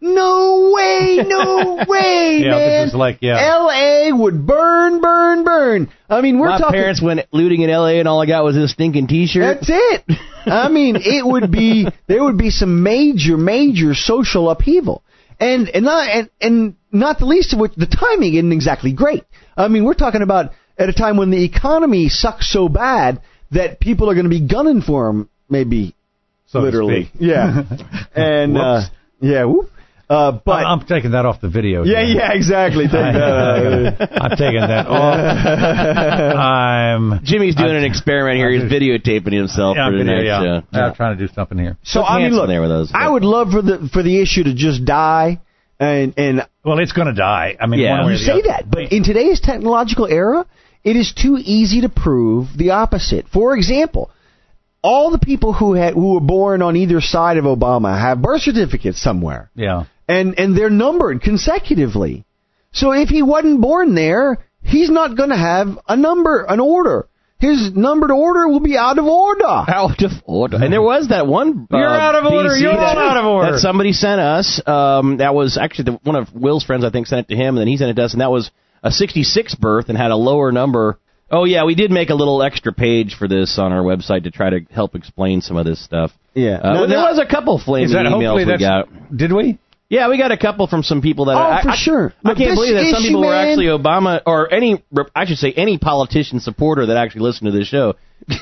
Speaker 3: No way, no way,
Speaker 2: Yeah,
Speaker 3: man.
Speaker 2: this is like, yeah.
Speaker 3: L A would burn, burn, burn. I mean, we're
Speaker 1: My
Speaker 3: talking.
Speaker 1: parents went looting in L A and all I got was this stinking T-shirt.
Speaker 3: That's it. I mean, it would be there would be some major, major social upheaval, and and not and, and not the least of which the timing isn't exactly great. I mean, we're talking about at a time when the economy sucks so bad that people are going to be gunning for him, maybe
Speaker 2: So to
Speaker 3: literally.
Speaker 2: speak.
Speaker 3: Yeah, and uh,
Speaker 2: Whoops.
Speaker 3: yeah, whoop. Uh, but
Speaker 2: I'm, I'm taking that off the video.
Speaker 3: yeah,
Speaker 2: here.
Speaker 3: yeah, exactly. Take that, uh,
Speaker 2: I'm taking that off. I'm.
Speaker 1: Jimmy's doing
Speaker 2: I'm-
Speaker 1: an experiment here. He's
Speaker 2: I'm
Speaker 1: videotaping himself
Speaker 2: Yeah,
Speaker 1: for
Speaker 2: I'm,
Speaker 1: the
Speaker 2: video,
Speaker 1: next
Speaker 2: yeah.
Speaker 1: show.
Speaker 2: Yeah, I'm trying to do something here.
Speaker 3: So
Speaker 1: Look
Speaker 3: I mean,
Speaker 1: handsome
Speaker 3: look,
Speaker 1: there with those,
Speaker 3: I
Speaker 1: but-
Speaker 3: would love for the for the issue to just die, and and
Speaker 2: Well, it's going to die. I mean,
Speaker 1: Yeah.
Speaker 2: one way
Speaker 3: you
Speaker 2: or the
Speaker 3: say
Speaker 2: other.
Speaker 3: that, but in today's technological era, it is too easy to prove the opposite. For example, all the people who had who were born on either side of Obama have birth certificates somewhere,
Speaker 2: Yeah.
Speaker 3: and and they're numbered consecutively. So if he wasn't born there, he's not going to have a number, an order. His numbered order will be out of order.
Speaker 1: Out of order. And there was that one.
Speaker 2: You're
Speaker 1: uh,
Speaker 2: out of order.
Speaker 1: B C
Speaker 2: You're
Speaker 1: that,
Speaker 2: all out of order.
Speaker 1: That somebody sent us. Um, that was actually the, one of Will's friends, I think, sent it to him, and then he sent it to us, and that was a sixty-six birth and had a lower number. Oh, yeah, we did make a little extra page for this on our website to try to help explain some of this stuff.
Speaker 3: Yeah.
Speaker 1: Uh,
Speaker 3: No,
Speaker 1: well, there
Speaker 3: no.
Speaker 1: was a couple flaming
Speaker 2: Is that
Speaker 1: emails
Speaker 2: hopefully
Speaker 1: we
Speaker 2: that's?
Speaker 1: got.
Speaker 2: Did we?
Speaker 1: Yeah, we got a couple from some people that...
Speaker 3: Oh,
Speaker 1: I,
Speaker 3: for
Speaker 1: I,
Speaker 3: sure.
Speaker 1: I
Speaker 3: Look,
Speaker 1: can't
Speaker 3: this
Speaker 1: believe that some
Speaker 3: issue,
Speaker 1: people were
Speaker 3: man-
Speaker 1: actually Obama, or any, I should say, any politician supporter that actually listened to this show.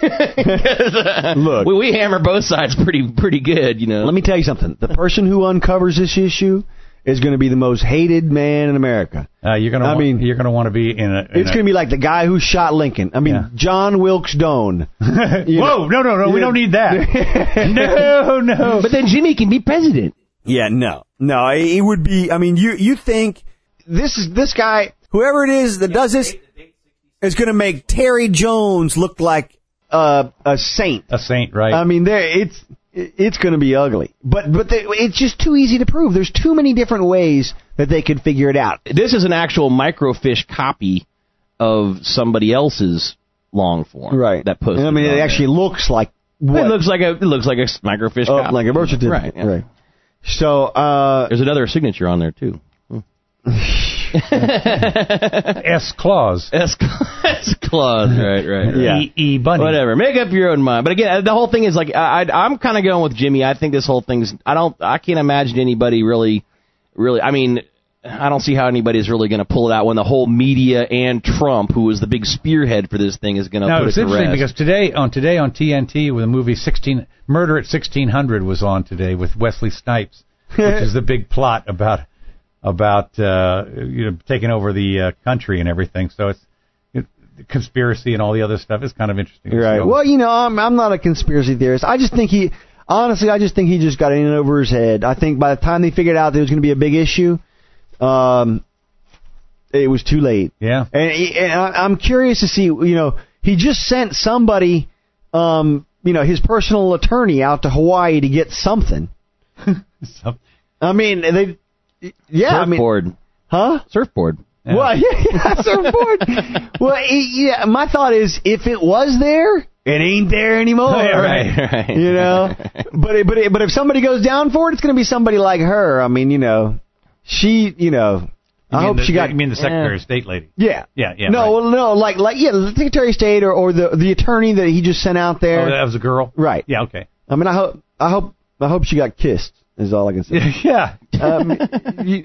Speaker 3: Look.
Speaker 1: we, we hammer both sides pretty pretty good, you know.
Speaker 3: Let me tell you something. The person who uncovers this issue is going to be the most hated man in America.
Speaker 2: Uh, you're gonna.
Speaker 3: I
Speaker 2: want,
Speaker 3: mean,
Speaker 2: you're gonna want to be in a. In
Speaker 3: It's going to be like the guy who shot Lincoln. I mean,
Speaker 2: Yeah.
Speaker 3: John Wilkes Doan. You
Speaker 2: Whoa!
Speaker 3: know.
Speaker 2: No, no, no. We don't need that. no, no.
Speaker 1: But then Jimmy can be president.
Speaker 3: Yeah, no, no. It would be. I mean, you you think this is this guy, whoever it is that does this, is going to make Terry Jones look like uh, a saint.
Speaker 2: A saint, right?
Speaker 3: I mean, there it's it's going to be ugly, but but they, it's just too easy to prove. There's too many different ways that they could figure it out.
Speaker 1: This is an actual microfiche copy of somebody else's long form,
Speaker 3: Right.
Speaker 1: That posted.
Speaker 3: I mean,
Speaker 1: on
Speaker 3: it
Speaker 1: there.
Speaker 3: actually looks like what?
Speaker 1: It looks like a it looks like a microfiche
Speaker 3: Oh,
Speaker 1: copy.
Speaker 3: like a birth certificate.
Speaker 1: Right. Yeah.
Speaker 3: Right. So, uh,
Speaker 1: There's another signature on there too.
Speaker 2: S clause.
Speaker 1: S S clause. Right. Right.
Speaker 3: Yeah.
Speaker 2: E, e bunny.
Speaker 1: Whatever. Make up your own mind. But again, the whole thing is like I, I, I'm kind of going with Jimmy. I think this whole thing's. I don't. I can't imagine anybody really, really. I mean, I don't see how anybody's really going to pull it out when the whole media and Trump, who was the big spearhead for this thing, is going to
Speaker 2: Now
Speaker 1: put
Speaker 2: it's
Speaker 1: it to
Speaker 2: interesting
Speaker 1: rest.
Speaker 2: because today on today on T N T, with the movie sixteen Murder at sixteen hundred was on today with Wesley Snipes, which is the big plot about about uh, you know taking over the uh, country and everything. So it's it, the conspiracy and all the other stuff is kind of interesting.
Speaker 3: right.
Speaker 2: So-
Speaker 3: Well, you know, I'm I'm not a conspiracy theorist. I just think he, honestly, I just think he just got in over his head. I think by the time they figured out there was going to be a big issue, um, it was too late.
Speaker 2: yeah.
Speaker 3: And, he- and I- I'm curious to see, you know, he just sent somebody, um, you know, his personal attorney out to Hawaii to get something.
Speaker 2: So-
Speaker 3: I mean, they, yeah, I mean,
Speaker 1: Surfboard.
Speaker 3: huh?
Speaker 1: Surfboard.
Speaker 2: Yeah.
Speaker 3: Well, yeah, yeah, surfboard. Well, it, yeah, my thought is, if it was there, it ain't there anymore.
Speaker 2: Yeah,
Speaker 1: Right. Right.
Speaker 3: You know, but it, but it, but if somebody goes down for it, it's going to be somebody like her. I mean, you know, she, you know,
Speaker 2: You
Speaker 3: I
Speaker 2: mean
Speaker 3: hope
Speaker 2: the,
Speaker 3: she got.
Speaker 2: You mean the Secretary
Speaker 1: Yeah.
Speaker 2: of State lady?
Speaker 3: Yeah.
Speaker 2: Yeah, yeah,
Speaker 3: No,
Speaker 2: right.
Speaker 3: well, no, like, like, yeah, the Secretary of State or, or the the attorney that he just sent out there.
Speaker 2: Oh, that was a girl.
Speaker 3: Right.
Speaker 2: Yeah. Okay.
Speaker 3: I mean, I hope, I hope, I hope she got kissed. Is all I can say.
Speaker 2: Yeah.
Speaker 3: Um, you,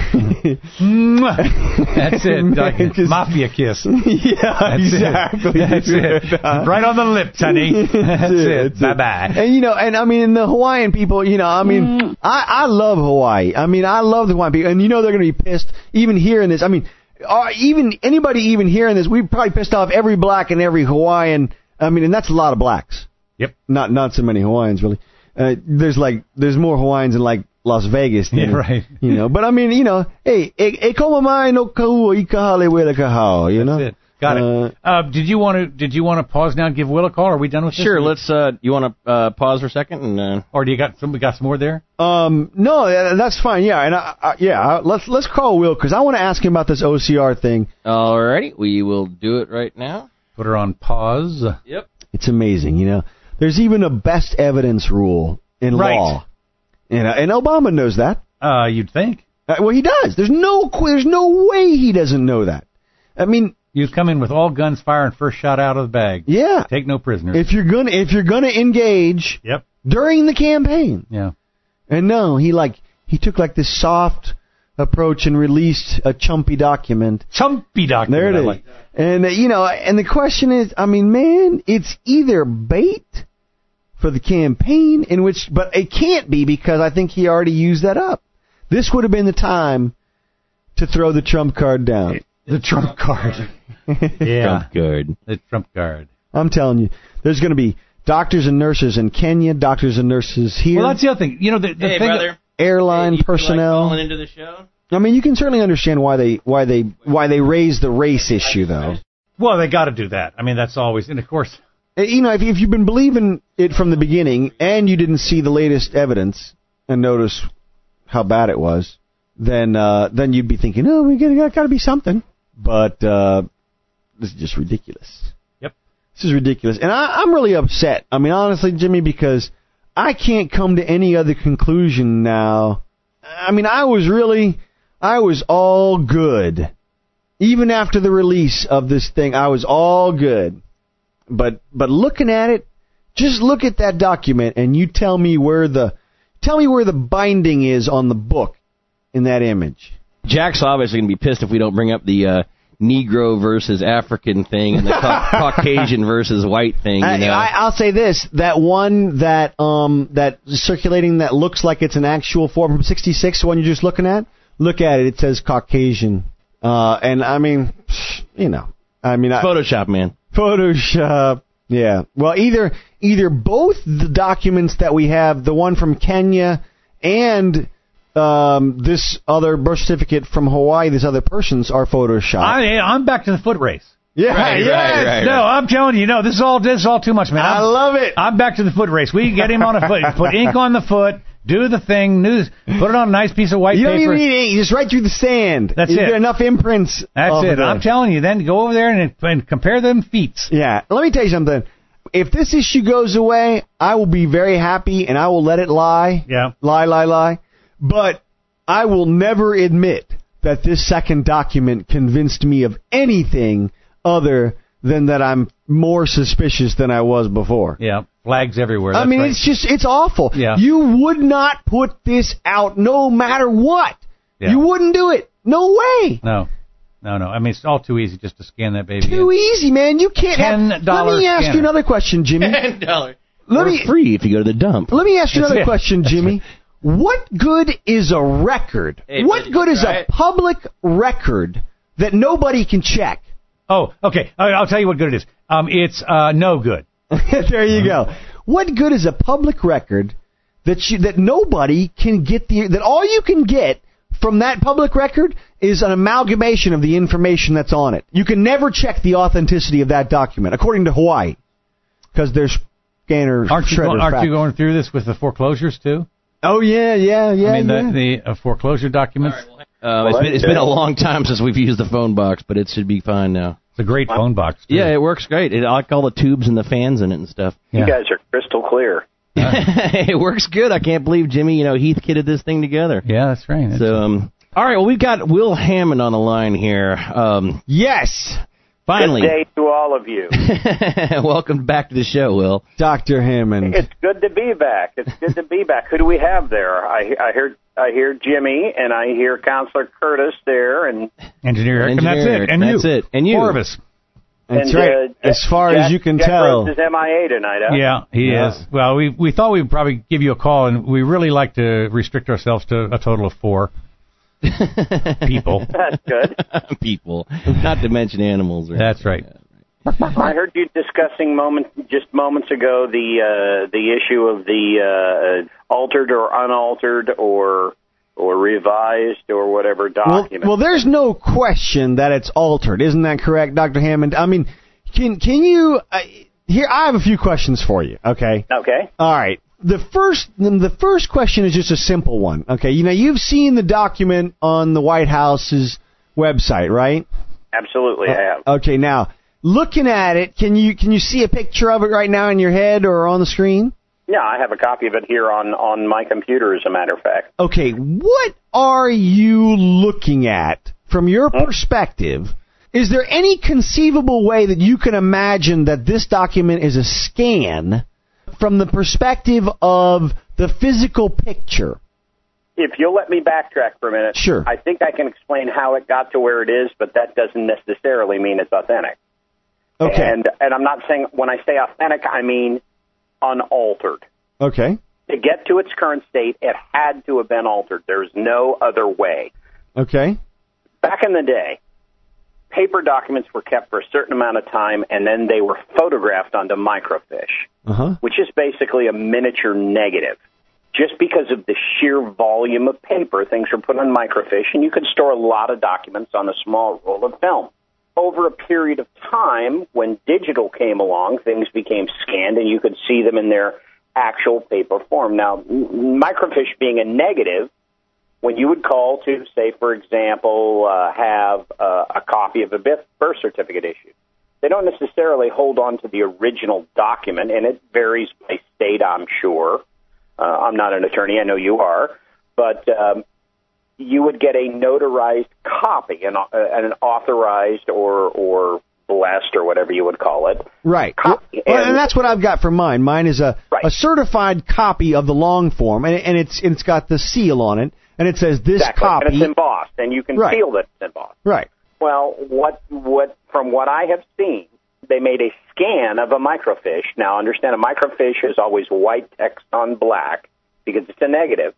Speaker 2: Mwah. That's it. Like,
Speaker 3: just-
Speaker 2: mafia kiss.
Speaker 3: yeah,
Speaker 2: That's
Speaker 3: exactly.
Speaker 2: It. That's it. Right on the lips, honey. That's it.
Speaker 3: That's
Speaker 2: Bye bye.
Speaker 3: And you know, and I mean, the Hawaiian people, you know, I mean, I, I love Hawaii. I mean, I love the Hawaiian people, and you know they're going to be pissed even hearing this. I mean, uh, even anybody even hearing this, we probably pissed off every black and every Hawaiian. I mean, and that's a lot of blacks.
Speaker 2: Yep.
Speaker 3: Not not so many Hawaiians really. Uh, there's like there's more Hawaiians in like Las Vegas than,
Speaker 2: Yeah, right.
Speaker 3: you know. But I mean, you know, hey, e, e como mai no kaua I kahale wele kahao, you know.
Speaker 2: That's it. Got
Speaker 3: Uh,
Speaker 2: it. Uh, did you want to? Did you want to pause now and give Will a call? Are we done with this?
Speaker 1: Sure. Let's. Uh, you want to uh, pause for a second and. Uh,
Speaker 2: Or do you got some? We got some more there.
Speaker 3: Um, no, yeah, that's fine. Yeah, and I, I, yeah, I, let's let's call Will because I want to ask him about this O C R thing.
Speaker 1: Alrighty, we will do it right now.
Speaker 2: Put her on pause.
Speaker 1: Yep.
Speaker 3: It's amazing, you know. There's even a best evidence rule in
Speaker 2: Right.
Speaker 3: law, and uh, and Obama knows that.
Speaker 2: Uh, you'd think
Speaker 3: Uh, well, he does. There's no qu- there's no way he doesn't know that. I mean,
Speaker 2: you come in with all guns firing, first shot out of the bag.
Speaker 3: yeah.
Speaker 2: Take no prisoners.
Speaker 3: If you're gonna if you're gonna engage
Speaker 2: Yep.
Speaker 3: during the campaign,
Speaker 2: Yeah.
Speaker 3: and no, he like he took like this soft approach and released a chumpy document.
Speaker 2: Chumpy document.
Speaker 3: There it
Speaker 2: I
Speaker 3: is.
Speaker 2: like.
Speaker 3: And, uh, you know, and the question is, I mean, man, it's either bait for the campaign, in which, but it can't be because I think he already used that up. This would have been the time to throw the trump card down.
Speaker 2: The trump card. Yeah.
Speaker 1: Trump good.
Speaker 2: The trump card.
Speaker 3: I'm telling you, there's going to be doctors and nurses in Kenya, doctors and nurses here,
Speaker 2: Well, that's the other thing. You know, the, the
Speaker 1: Hey,
Speaker 2: thing.
Speaker 1: brother.
Speaker 3: airline
Speaker 1: Hey, you
Speaker 3: personnel.
Speaker 1: Like calling into the show?
Speaker 3: I mean, you can certainly understand why they why they why they raise the race issue, though.
Speaker 2: Well, they got to do that. I mean, that's always, and of course,
Speaker 3: Uh, You know, if, if you've been believing it from the beginning and you didn't see the latest evidence and notice how bad it was, then uh, then you'd be thinking, oh, we got got to be something. But uh, this is just ridiculous.
Speaker 2: Yep.
Speaker 3: This is ridiculous, and I, I'm really upset. I mean, honestly, Jimmy, because I can't come to any other conclusion now. I mean, I was really, I was all good. Even after the release of this thing, I was all good. But but looking at it, just look at that document and you tell me where the tell me where the binding is on the book in that image.
Speaker 1: Jack's obviously going to be pissed if we don't bring up the uh, Negro versus African thing and the ca- Caucasian versus white thing. You know?
Speaker 3: I, I, I'll say this: that one that um that circulating that looks like it's an actual form from sixty-six, the one you're just looking at. Look at it; it says Caucasian, uh, and I mean, you know, I mean,
Speaker 1: Photoshop, man.
Speaker 3: Photoshop. Yeah. Well, either either both the documents that we have, the one from Kenya and um, this other birth certificate from Hawaii, this other person's, are Photoshopped.
Speaker 2: I, I'm back to the foot race.
Speaker 3: Yeah,
Speaker 1: Right,
Speaker 3: yes.
Speaker 1: right, right.
Speaker 2: No, I'm telling you, no, this is all this is all too much, man.
Speaker 3: I
Speaker 2: I'm,
Speaker 3: love it.
Speaker 2: I'm back to the foot race. We get him on a foot, put ink on the foot, do the thing, news, put it on a nice piece of white
Speaker 3: You don't
Speaker 2: paper.
Speaker 3: even need ink. You just right through the sand.
Speaker 2: That's
Speaker 3: you
Speaker 2: it.
Speaker 3: get enough imprints.
Speaker 2: That's
Speaker 3: over
Speaker 2: it.
Speaker 3: there.
Speaker 2: I'm telling you. Then go over there and, and compare them feet.
Speaker 3: Yeah. Let me tell you something. If this issue goes away, I will be very happy and I will let it lie.
Speaker 2: Yeah.
Speaker 3: Lie, lie, lie. But I will never admit that this second document convinced me of anything other than that I'm more suspicious than I was before.
Speaker 2: Yeah. Flags everywhere.
Speaker 3: I
Speaker 2: That's
Speaker 3: mean,
Speaker 2: right.
Speaker 3: it's just, it's awful.
Speaker 2: Yeah.
Speaker 3: You would not put this out no matter what.
Speaker 2: Yeah.
Speaker 3: You wouldn't do it. No way.
Speaker 2: No. No, no. I mean, it's all too easy just to scan that baby.
Speaker 3: Too
Speaker 2: in.
Speaker 3: easy, man. You can't
Speaker 2: ten
Speaker 3: have...
Speaker 2: dollar
Speaker 3: Let me ask
Speaker 2: scanner.
Speaker 3: you another question, Jimmy.
Speaker 1: Ten dollars.
Speaker 3: Let
Speaker 1: Or
Speaker 3: me
Speaker 1: free if you go to the dump.
Speaker 3: let me ask you
Speaker 2: That's
Speaker 3: another
Speaker 2: it.
Speaker 3: question, Jimmy. What good is a record?
Speaker 1: Hey,
Speaker 3: what
Speaker 1: buddy,
Speaker 3: good is
Speaker 1: try
Speaker 3: a
Speaker 1: it.
Speaker 3: public record that nobody can check?
Speaker 2: Oh, okay. I- I'll tell you what good it is. Um, it's uh, no good.
Speaker 3: There you go. What good is a public record that you, that nobody can get the that all you can get from that public record is an amalgamation of the information that's on it. You can never check the authenticity of that document, according to Hawaii, because there's scanner
Speaker 2: Aren't you,
Speaker 3: shredder
Speaker 2: go- aren't
Speaker 3: fax.
Speaker 2: you going through this with the foreclosures too?
Speaker 3: Oh yeah, yeah, yeah.
Speaker 2: I mean,
Speaker 3: yeah.
Speaker 2: the, the uh, foreclosure documents.
Speaker 1: Uh, it's been it's been a long time since we've used the phone box, but it should be fine now.
Speaker 2: It's a great phone box. Too.
Speaker 1: Yeah, it works great. It, I like all the tubes and the fans in it and stuff.
Speaker 2: Yeah.
Speaker 5: You guys are crystal clear.
Speaker 1: It works good. I can't believe Jimmy, you know, Heath kidded this thing together.
Speaker 2: Yeah, that's right. That's
Speaker 1: So, um, all right. Well, we've got Will Hammond on the line here. Um,
Speaker 3: Yes,
Speaker 1: finally,
Speaker 5: Good day to all of you.
Speaker 1: welcome back to the show, Will.
Speaker 3: Doctor Hammond.
Speaker 5: It's good to be back. It's good to be back. Who do we have there? I, I hear I hear Jimmy and I hear Counselor Curtis there, and
Speaker 2: Engineer Eric, and
Speaker 1: Engineer
Speaker 2: that's
Speaker 1: Eric,
Speaker 2: it. And
Speaker 1: that's
Speaker 2: you.
Speaker 1: it. And you.
Speaker 2: Four of us.
Speaker 3: That's
Speaker 5: and,
Speaker 3: right.
Speaker 5: uh,
Speaker 3: as far
Speaker 5: Jack,
Speaker 3: as you can
Speaker 5: Jack
Speaker 3: tell.
Speaker 5: Rose is M I A tonight. Huh?
Speaker 2: Yeah, he
Speaker 3: Yeah.
Speaker 2: is. Well, we we thought we'd probably give you a call, and we really like to restrict ourselves to a total of four people.
Speaker 5: That's good.
Speaker 1: People, not to mention animals. Right?
Speaker 2: That's right.
Speaker 5: I heard you discussing moment just moments ago the uh, the issue of the uh, altered or unaltered or or revised or whatever
Speaker 3: Well,
Speaker 5: document.
Speaker 3: well, there's no question that it's altered. Isn't that correct, Doctor Hammond? I mean, can can you... Uh, here, I have a few questions for you, okay?
Speaker 5: Okay.
Speaker 3: All right. The first the first question is just a simple one, okay? You know, you've seen the document on the White House's website, right?
Speaker 5: Absolutely, I have.
Speaker 3: Okay, now, looking at it, can you can you see a picture of it right now in your head or on the screen?
Speaker 5: Yeah, I have a copy of it here on, on my computer, as a matter of fact.
Speaker 3: Okay, what are you looking at from your perspective? Is there any conceivable way that you can imagine that this document is a scan from the perspective of the physical picture?
Speaker 5: If you'll let me backtrack for a minute,
Speaker 3: Sure.
Speaker 5: I think I can explain how it got to where it is, but that doesn't necessarily mean it's authentic.
Speaker 3: Okay.
Speaker 5: And and I'm not saying, when I say authentic, I mean unaltered.
Speaker 3: Okay.
Speaker 5: To get to its current state, it had to have been altered. There's no other way.
Speaker 3: Okay.
Speaker 5: Back in the day, paper documents were kept for a certain amount of time, and then they were photographed onto microfiche,
Speaker 3: Uh-huh.
Speaker 5: which is basically a miniature negative. Just because of the sheer volume of paper, things were put on microfiche, and you could store a lot of documents on a small roll of film. Over a period of time, when digital came along, things became scanned, and you could see them in their actual paper form. Now, m- microfiche being a negative, when you would call to, say, for example, uh, have uh, a copy of a birth certificate issued, they don't necessarily hold on to the original document, and it varies by state, I'm sure. Uh, I'm not an attorney. I know you are. But um, you would get a notarized copy, an, uh, an authorized or, or blessed or whatever you would call it.
Speaker 3: Right.
Speaker 5: Copy.
Speaker 3: Well,
Speaker 5: And-
Speaker 3: and that's what I've got for mine. Mine is a,
Speaker 5: Right.
Speaker 3: a certified copy of the long form, and, and it's and it's got the seal on it and it says this
Speaker 5: exactly.
Speaker 3: copy.
Speaker 5: And it's embossed, and you can
Speaker 3: Right.
Speaker 5: feel that it's embossed.
Speaker 3: Right.
Speaker 5: Well, what what from what I have seen, they made a scan of a microfiche. Now, understand, a microfiche is always white text on black because it's a negative,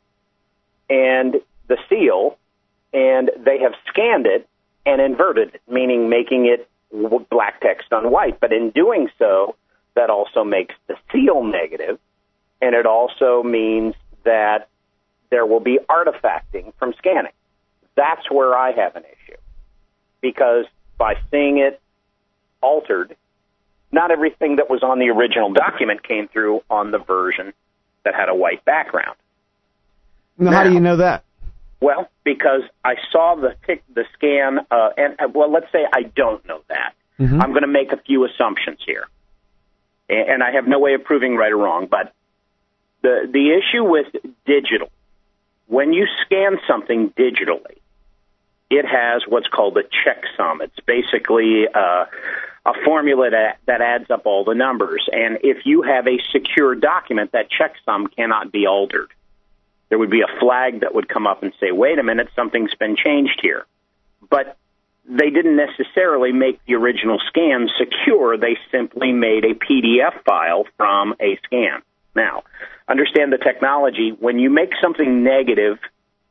Speaker 5: and the seal, and they have scanned it and inverted it, meaning making it w- black text on white. But in doing so, that also makes the seal negative, and it also means that there will be artifacting from scanning. That's where I have an issue, because by seeing it altered, not everything that was on the original document came through on the version that had a white background.
Speaker 3: Now, how do you know that?
Speaker 5: Well, because I saw the pic, the scan, uh, and uh, well, let's say I don't know that.
Speaker 3: Mm-hmm.
Speaker 5: I'm going to make a few assumptions here, and, and I have no way of proving right or wrong. But the the issue with digital, when you scan something digitally, it has what's called a checksum. It's basically uh, a formula that, that adds up all the numbers. And if you have a secure document, that checksum cannot be altered. There would be a flag that would come up and say, wait a minute, something's been changed here. But they didn't necessarily make the original scan secure. They simply made a P D F file from a scan. Now, understand the technology. When you make something negative,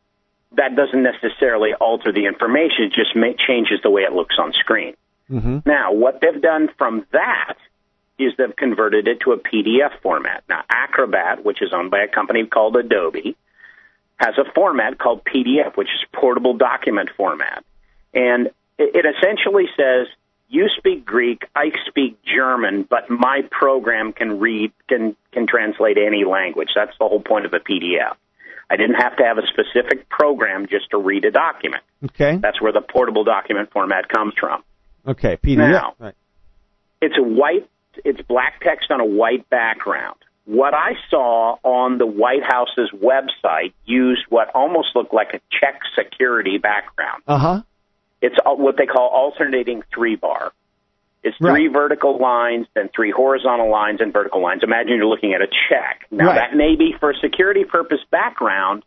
Speaker 5: that doesn't necessarily alter the information. It just may, changes the way it looks on screen.
Speaker 3: Mm-hmm.
Speaker 5: Now, what they've done from that is they've converted it to a P D F format. Now, Acrobat, which is owned by a company called Adobe, has a format called P D F, which is portable document format. And it, it essentially says, you speak Greek, I speak German, but my program can read, can, can translate any language. That's the whole point of a P D F. I didn't have to have a specific program just to read a document.
Speaker 3: Okay.
Speaker 5: That's where the portable document format comes from.
Speaker 3: Okay, P D F.
Speaker 5: Now,
Speaker 3: right.
Speaker 5: it's a white, it's black text on a white background. What I saw on the White House's website used what almost looked like a check security background.
Speaker 3: Uh-huh.
Speaker 5: It's what they call alternating three bar. It's three
Speaker 3: Right.
Speaker 5: vertical lines, then three horizontal lines and vertical lines. Imagine you're looking at a check. Now,
Speaker 3: Right.
Speaker 5: that may be for a security purpose background,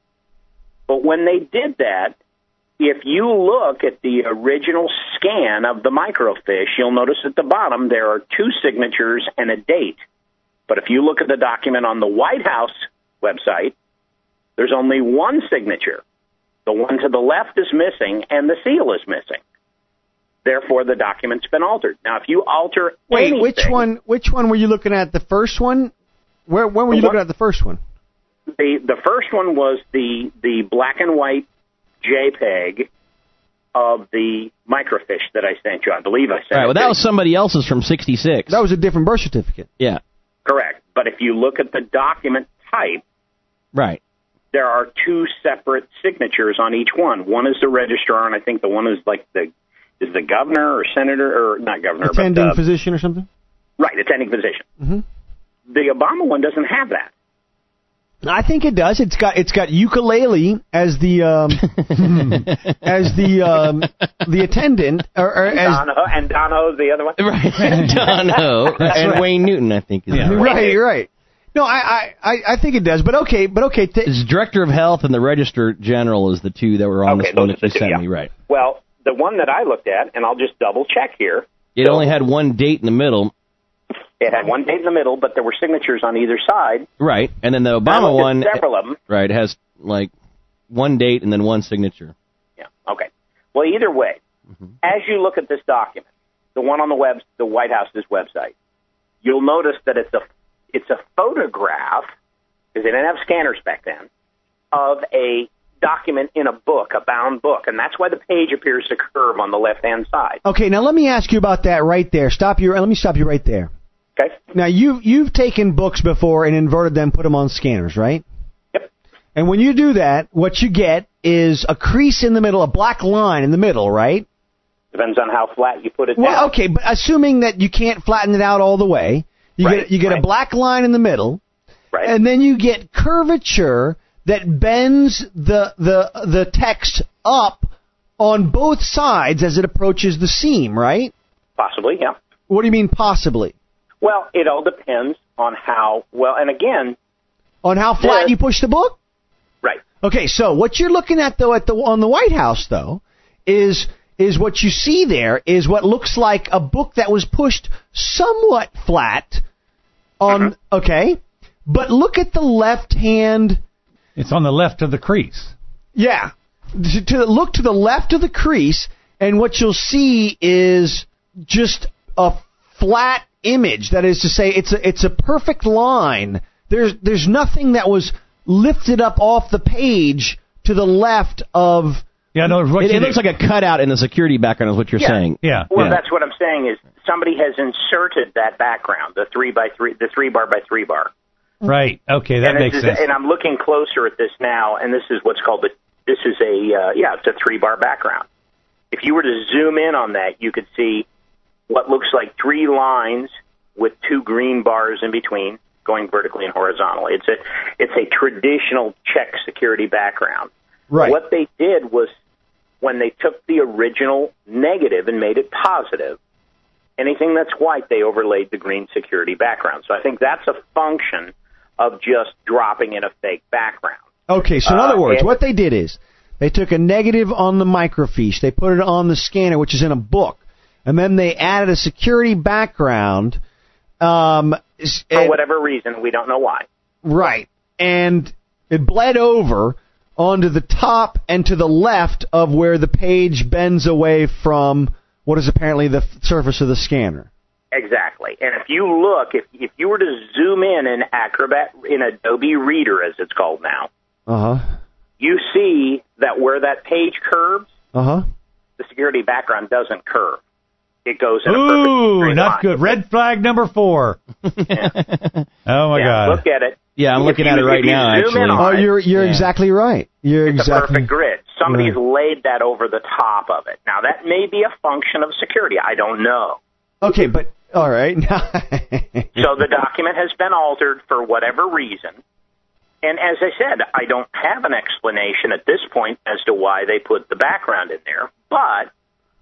Speaker 5: but when they did that, if you look at the original scan of the microfiche, you'll notice at the bottom there are two signatures and a date. But if you look at the document on the White House website, there's only one signature. The one to the left is missing, and the seal is missing. Therefore, the document's been altered. Now, if you alter
Speaker 3: Wait,
Speaker 5: anything,
Speaker 3: which one? Which one were you looking at? The first one? Where? When were you
Speaker 5: The
Speaker 3: looking
Speaker 5: one-
Speaker 3: at the first one?
Speaker 5: the the first one was the the black and white JPEG of the microfiche that I sent you. I believe I sent.
Speaker 1: All right,
Speaker 5: it
Speaker 1: well,
Speaker 5: to
Speaker 1: that
Speaker 5: you.
Speaker 1: was somebody else's from sixty-six.
Speaker 3: That was a different birth certificate.
Speaker 1: Yeah,
Speaker 5: Correct. But if you look at the document type,
Speaker 1: right.
Speaker 5: there are two separate signatures on each one. One is the registrar, and I think the one is like the is the governor or senator or not governor,
Speaker 3: Attending
Speaker 5: but uh,
Speaker 3: physician or something?
Speaker 5: right, attending physician.
Speaker 3: Mm-hmm.
Speaker 5: The Obama one doesn't have that.
Speaker 3: I think it does. It's got it's got ukulele as the um, as the um, the attendant or, or as
Speaker 5: Don Ho, and Don Ho is the other one.
Speaker 1: Right. Don Ho and
Speaker 3: right.
Speaker 1: Wayne Newton, I think. Is
Speaker 2: Yeah.
Speaker 1: the-
Speaker 3: right right. No, I, I, I I think it does. But okay, but okay. T-
Speaker 1: It's Director of Health and the Register General is the two that were on
Speaker 5: Okay,
Speaker 1: this one
Speaker 5: those
Speaker 1: that
Speaker 5: are
Speaker 1: you
Speaker 5: the two,
Speaker 1: sent
Speaker 5: yeah.
Speaker 1: me, right.
Speaker 5: Well, the one that I looked at, and I'll just double check here.
Speaker 1: It
Speaker 5: So-
Speaker 1: only had one date in the middle,
Speaker 5: It had one date in the middle, but there were signatures on either side.
Speaker 1: right, and then the
Speaker 5: I
Speaker 1: Obama
Speaker 5: looked at
Speaker 1: one,
Speaker 5: several of them.
Speaker 1: right, has like one date and then one signature.
Speaker 5: Yeah. Okay. Well, either way,
Speaker 1: Mm-hmm.
Speaker 5: as you look at this document, the one on the web, the White House's website, you'll notice that it's a it's a photograph, because they didn't have scanners back then, of a document in a book, a bound book, and that's why the page appears to curve on the left-hand side.
Speaker 3: okay, now let me ask you about that right there. Stop you. Let me stop you right there.
Speaker 5: Okay.
Speaker 3: Now you've you've taken books before and inverted them, put them on scanners, right?
Speaker 5: Yep.
Speaker 3: And when you do that, what you get is a crease in the middle, a black line in the middle, right?
Speaker 5: Depends on how flat you put it
Speaker 3: Well,
Speaker 5: down.
Speaker 3: okay, but assuming that you can't flatten it out all the way, you
Speaker 5: Right,
Speaker 3: get you get a
Speaker 5: right.
Speaker 3: black line in the middle,
Speaker 5: Right.
Speaker 3: and then you get curvature that bends the the the text up on both sides as it approaches the seam, right?
Speaker 5: Possibly, yeah.
Speaker 3: What do you mean possibly?
Speaker 5: Well, it all depends on how well, and again,
Speaker 3: On how flat
Speaker 5: Yes.
Speaker 3: you push the book?
Speaker 5: right.
Speaker 3: Okay, so what you're looking at though at the on the White House though is is what you see there is what looks like a book that was pushed somewhat flat on. Okay, but look at the left hand.
Speaker 2: It's on the left of the crease.
Speaker 3: Yeah, to, to look to the left of the crease, and what you'll see is just a flat image. That is to say, it's a it's a perfect line. There's there's nothing that was lifted up off the page to the left of.
Speaker 2: Yeah, no. What
Speaker 1: It,
Speaker 2: you
Speaker 1: it
Speaker 2: do-
Speaker 1: looks like a cutout in the security background, is what you're
Speaker 5: Yeah.
Speaker 1: saying.
Speaker 2: Yeah.
Speaker 5: Well,
Speaker 1: Yeah.
Speaker 5: that's what I'm saying is somebody has inserted that background, the three by three, the three bar by three bar.
Speaker 2: Right. Okay, that
Speaker 5: and
Speaker 2: makes
Speaker 5: this
Speaker 2: sense.
Speaker 5: is, and I'm looking closer at this now, and this is what's called the. This is a uh, yeah, it's a three bar background. If you were to zoom in on that, you could see what looks like three lines with two green bars in between, going vertically and horizontally. It's a it's a traditional check security background.
Speaker 3: Right.
Speaker 5: What they did was when they took the original negative and made it positive, anything that's white, they overlaid the green security background. So I think that's a function of just dropping in a fake background.
Speaker 3: Okay, so in
Speaker 5: Uh,
Speaker 3: other words,
Speaker 5: and-
Speaker 3: what they did is they took a negative on the microfiche, they put it on the scanner, which is in a book, and then they added a security background. Um, s-
Speaker 5: For
Speaker 3: and-
Speaker 5: whatever reason, we don't know why.
Speaker 3: Right, and it bled over onto the top and to the left of where the page bends away from what is apparently the f- surface of the scanner.
Speaker 5: Exactly. And if you look, if if you were to zoom in in Acrobat, in Adobe Reader, as it's called now,
Speaker 3: Uh huh.
Speaker 5: you see that where that page curves,
Speaker 3: Uh huh.
Speaker 5: the security background doesn't curve. It goes in a perfect
Speaker 2: Ooh,
Speaker 5: straight
Speaker 2: not
Speaker 5: line.
Speaker 2: good. Red flag number four. Oh my
Speaker 5: yeah,
Speaker 2: God.
Speaker 5: Look at it.
Speaker 1: Yeah, I'm
Speaker 5: If
Speaker 1: looking
Speaker 5: you-
Speaker 1: at it right
Speaker 5: if you
Speaker 1: now,
Speaker 5: zoom in
Speaker 1: actually.
Speaker 5: on
Speaker 3: Oh,
Speaker 5: it,
Speaker 3: you're you're
Speaker 1: Yeah.
Speaker 3: exactly right. You're
Speaker 5: It's
Speaker 3: exactly
Speaker 5: a perfect grid. Somebody's
Speaker 3: Right.
Speaker 5: laid that over the top of it. Now, that may be a function of security. I don't know.
Speaker 3: Okay, but all right.
Speaker 5: So the document has been altered for whatever reason. And as I said, I don't have an explanation at this point as to why they put the background in there. But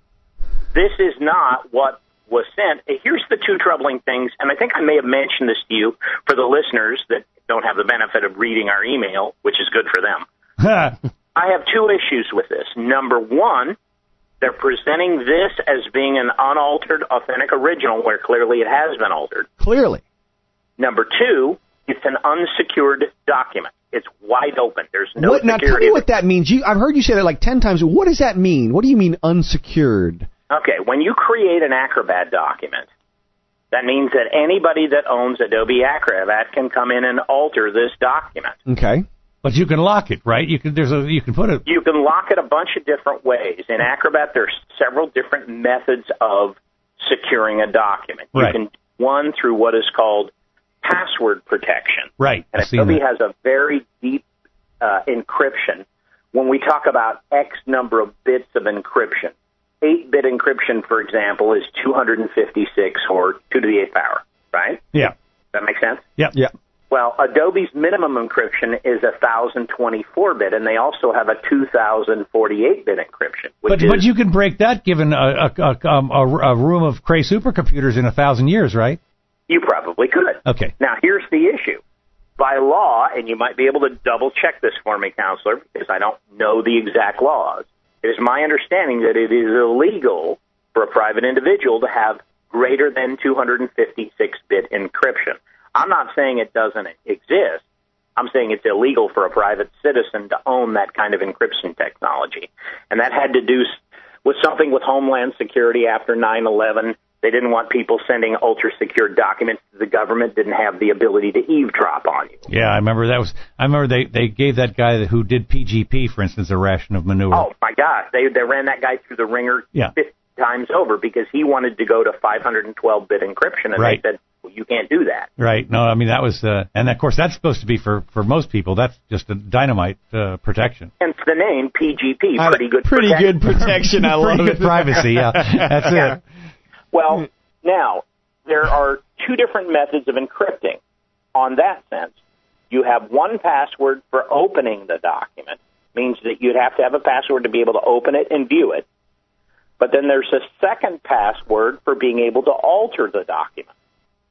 Speaker 5: this is not what was sent. Here's the two troubling things, and I think I may have mentioned this to you for the listeners that don't have the benefit of reading our email, which is good for them. I have two issues with this. Number one, they're presenting this as being an unaltered, authentic original, where clearly it has been altered.
Speaker 3: Clearly.
Speaker 5: Number two, it's an unsecured document. It's wide open. There's no
Speaker 3: What, now
Speaker 5: security.
Speaker 3: tell me what that means. You, I've heard you say that like ten times. What does that mean? What do you mean unsecured?
Speaker 5: Okay, when you create an Acrobat document, that means that anybody that owns Adobe Acrobat can come in and alter this document.
Speaker 3: Okay.
Speaker 2: But you can lock it, right? You can. There's a. You can put it.
Speaker 5: You can lock it a bunch of different ways. In Acrobat, there's several different methods of securing a document.
Speaker 2: Right.
Speaker 5: You can do one through what is called password protection.
Speaker 2: Right.
Speaker 5: And
Speaker 2: I've seen
Speaker 5: Adobe
Speaker 2: that.
Speaker 5: has a very deep uh, encryption. When we talk about X number of bits of encryption, eight-bit encryption, for example, is two hundred fifty-six or two to the eighth power, right?
Speaker 2: Yeah.
Speaker 5: Does that make sense?
Speaker 2: Yep.
Speaker 3: Yeah.
Speaker 5: Well, Adobe's minimum encryption is one thousand twenty-four bit, and they also have a two thousand forty-eight bit encryption. Which
Speaker 2: But
Speaker 5: is,
Speaker 2: but you can break that given a a, a, um, a, a room of Cray supercomputers in a thousand years, right?
Speaker 5: You probably could.
Speaker 2: Okay.
Speaker 5: Now, here's the issue. By law, and you might be able to double-check this for me, Counselor, because I don't know the exact laws, it is my understanding that it is illegal for a private individual to have greater than two hundred fifty-six bit encryption. I'm not saying it doesn't exist. I'm saying it's illegal for a private citizen to own that kind of encryption technology. And that had to do s- with something with Homeland Security after nine eleven. They didn't want people sending ultra-secure documents to the government, didn't have the ability to eavesdrop on you.
Speaker 2: Yeah, I remember that was. I remember they they gave that guy who did P G P, for instance, a ration of manure.
Speaker 5: Oh, my God. They, they ran that guy through the ringer
Speaker 2: Yeah.
Speaker 5: fifty times over because he wanted to go to five hundred twelve bit encryption, and
Speaker 2: Right.
Speaker 5: they said, well, you can't do that.
Speaker 2: Right. No, I mean that was, uh, and of course that's supposed to be for for most people. That's just a dynamite uh, protection.
Speaker 5: Hence the name P G P,
Speaker 3: Uh,
Speaker 5: pretty good
Speaker 3: Pretty
Speaker 5: protection.
Speaker 3: good protection. I
Speaker 2: Pretty
Speaker 3: love
Speaker 2: good
Speaker 3: it.
Speaker 2: privacy. Yeah, that's
Speaker 5: Yeah.
Speaker 2: it.
Speaker 5: Well, now, there are two different methods of encrypting. On that sense, you have one password for opening the document, means that you'd have to have a password to be able to open it and view it. But then there's a second password for being able to alter the document.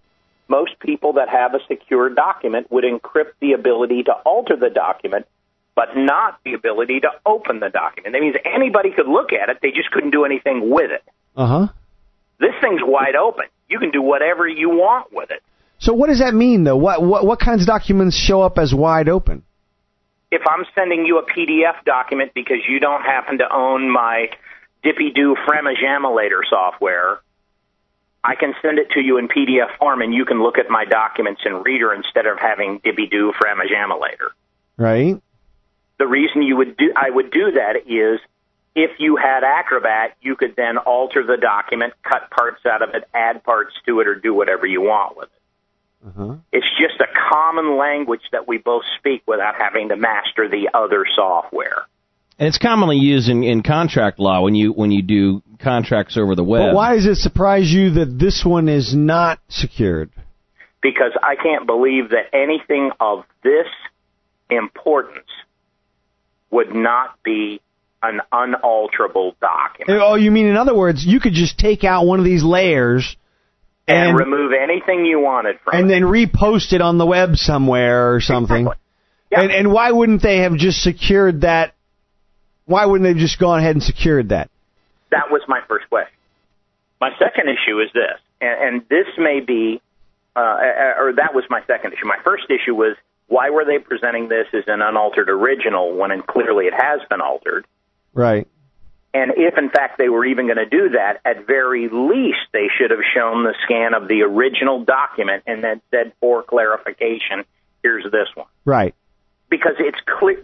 Speaker 5: Most people that have a secure document would encrypt the ability to alter the document but not the ability to open the document. That means anybody could look at it, they just couldn't do anything with it.
Speaker 3: Uh-huh.
Speaker 5: This thing's wide open. You can do whatever you want with it.
Speaker 3: So what does that mean, though? What what, what kinds of documents show up as wide open?
Speaker 5: If I'm sending you a P D F document because you don't happen to own my Dippy-Doo Framagemulator software, I can send it to you in P D F form, and you can look at my documents in Reader instead of having Dippy-Doo Framagemulator.
Speaker 3: Right.
Speaker 5: The reason you would do I would do that is if you had Acrobat, you could then alter the document, cut parts out of it, add parts to it, or do whatever you want with it. Uh-huh. It's just a common language that we both speak without having to master the other software.
Speaker 1: And it's commonly used in, in contract law when you when you do contracts over the web.
Speaker 3: But why does it surprise you that this one is not secured?
Speaker 5: Because I can't believe that anything of this importance would not be an unalterable document.
Speaker 3: Oh, you mean, in other words, you could just take out one of these layers
Speaker 5: and,
Speaker 3: and
Speaker 5: remove anything you wanted from
Speaker 3: and
Speaker 5: it.
Speaker 3: then repost it on the web somewhere or something.
Speaker 5: Exactly. Yeah.
Speaker 3: And, and why wouldn't they have just secured that? Why wouldn't they have just gone ahead and secured that?
Speaker 5: That was my first question. My second issue is this, and, and this may be, uh, or that was my second issue. My first issue was, why were they presenting this as an unaltered original when clearly it has been altered?
Speaker 3: Right.
Speaker 5: And if, in fact, they were even going to do that, at very least they should have shown the scan of the original document and then said, for clarification, here's this one.
Speaker 3: Right.
Speaker 5: Because it's clear,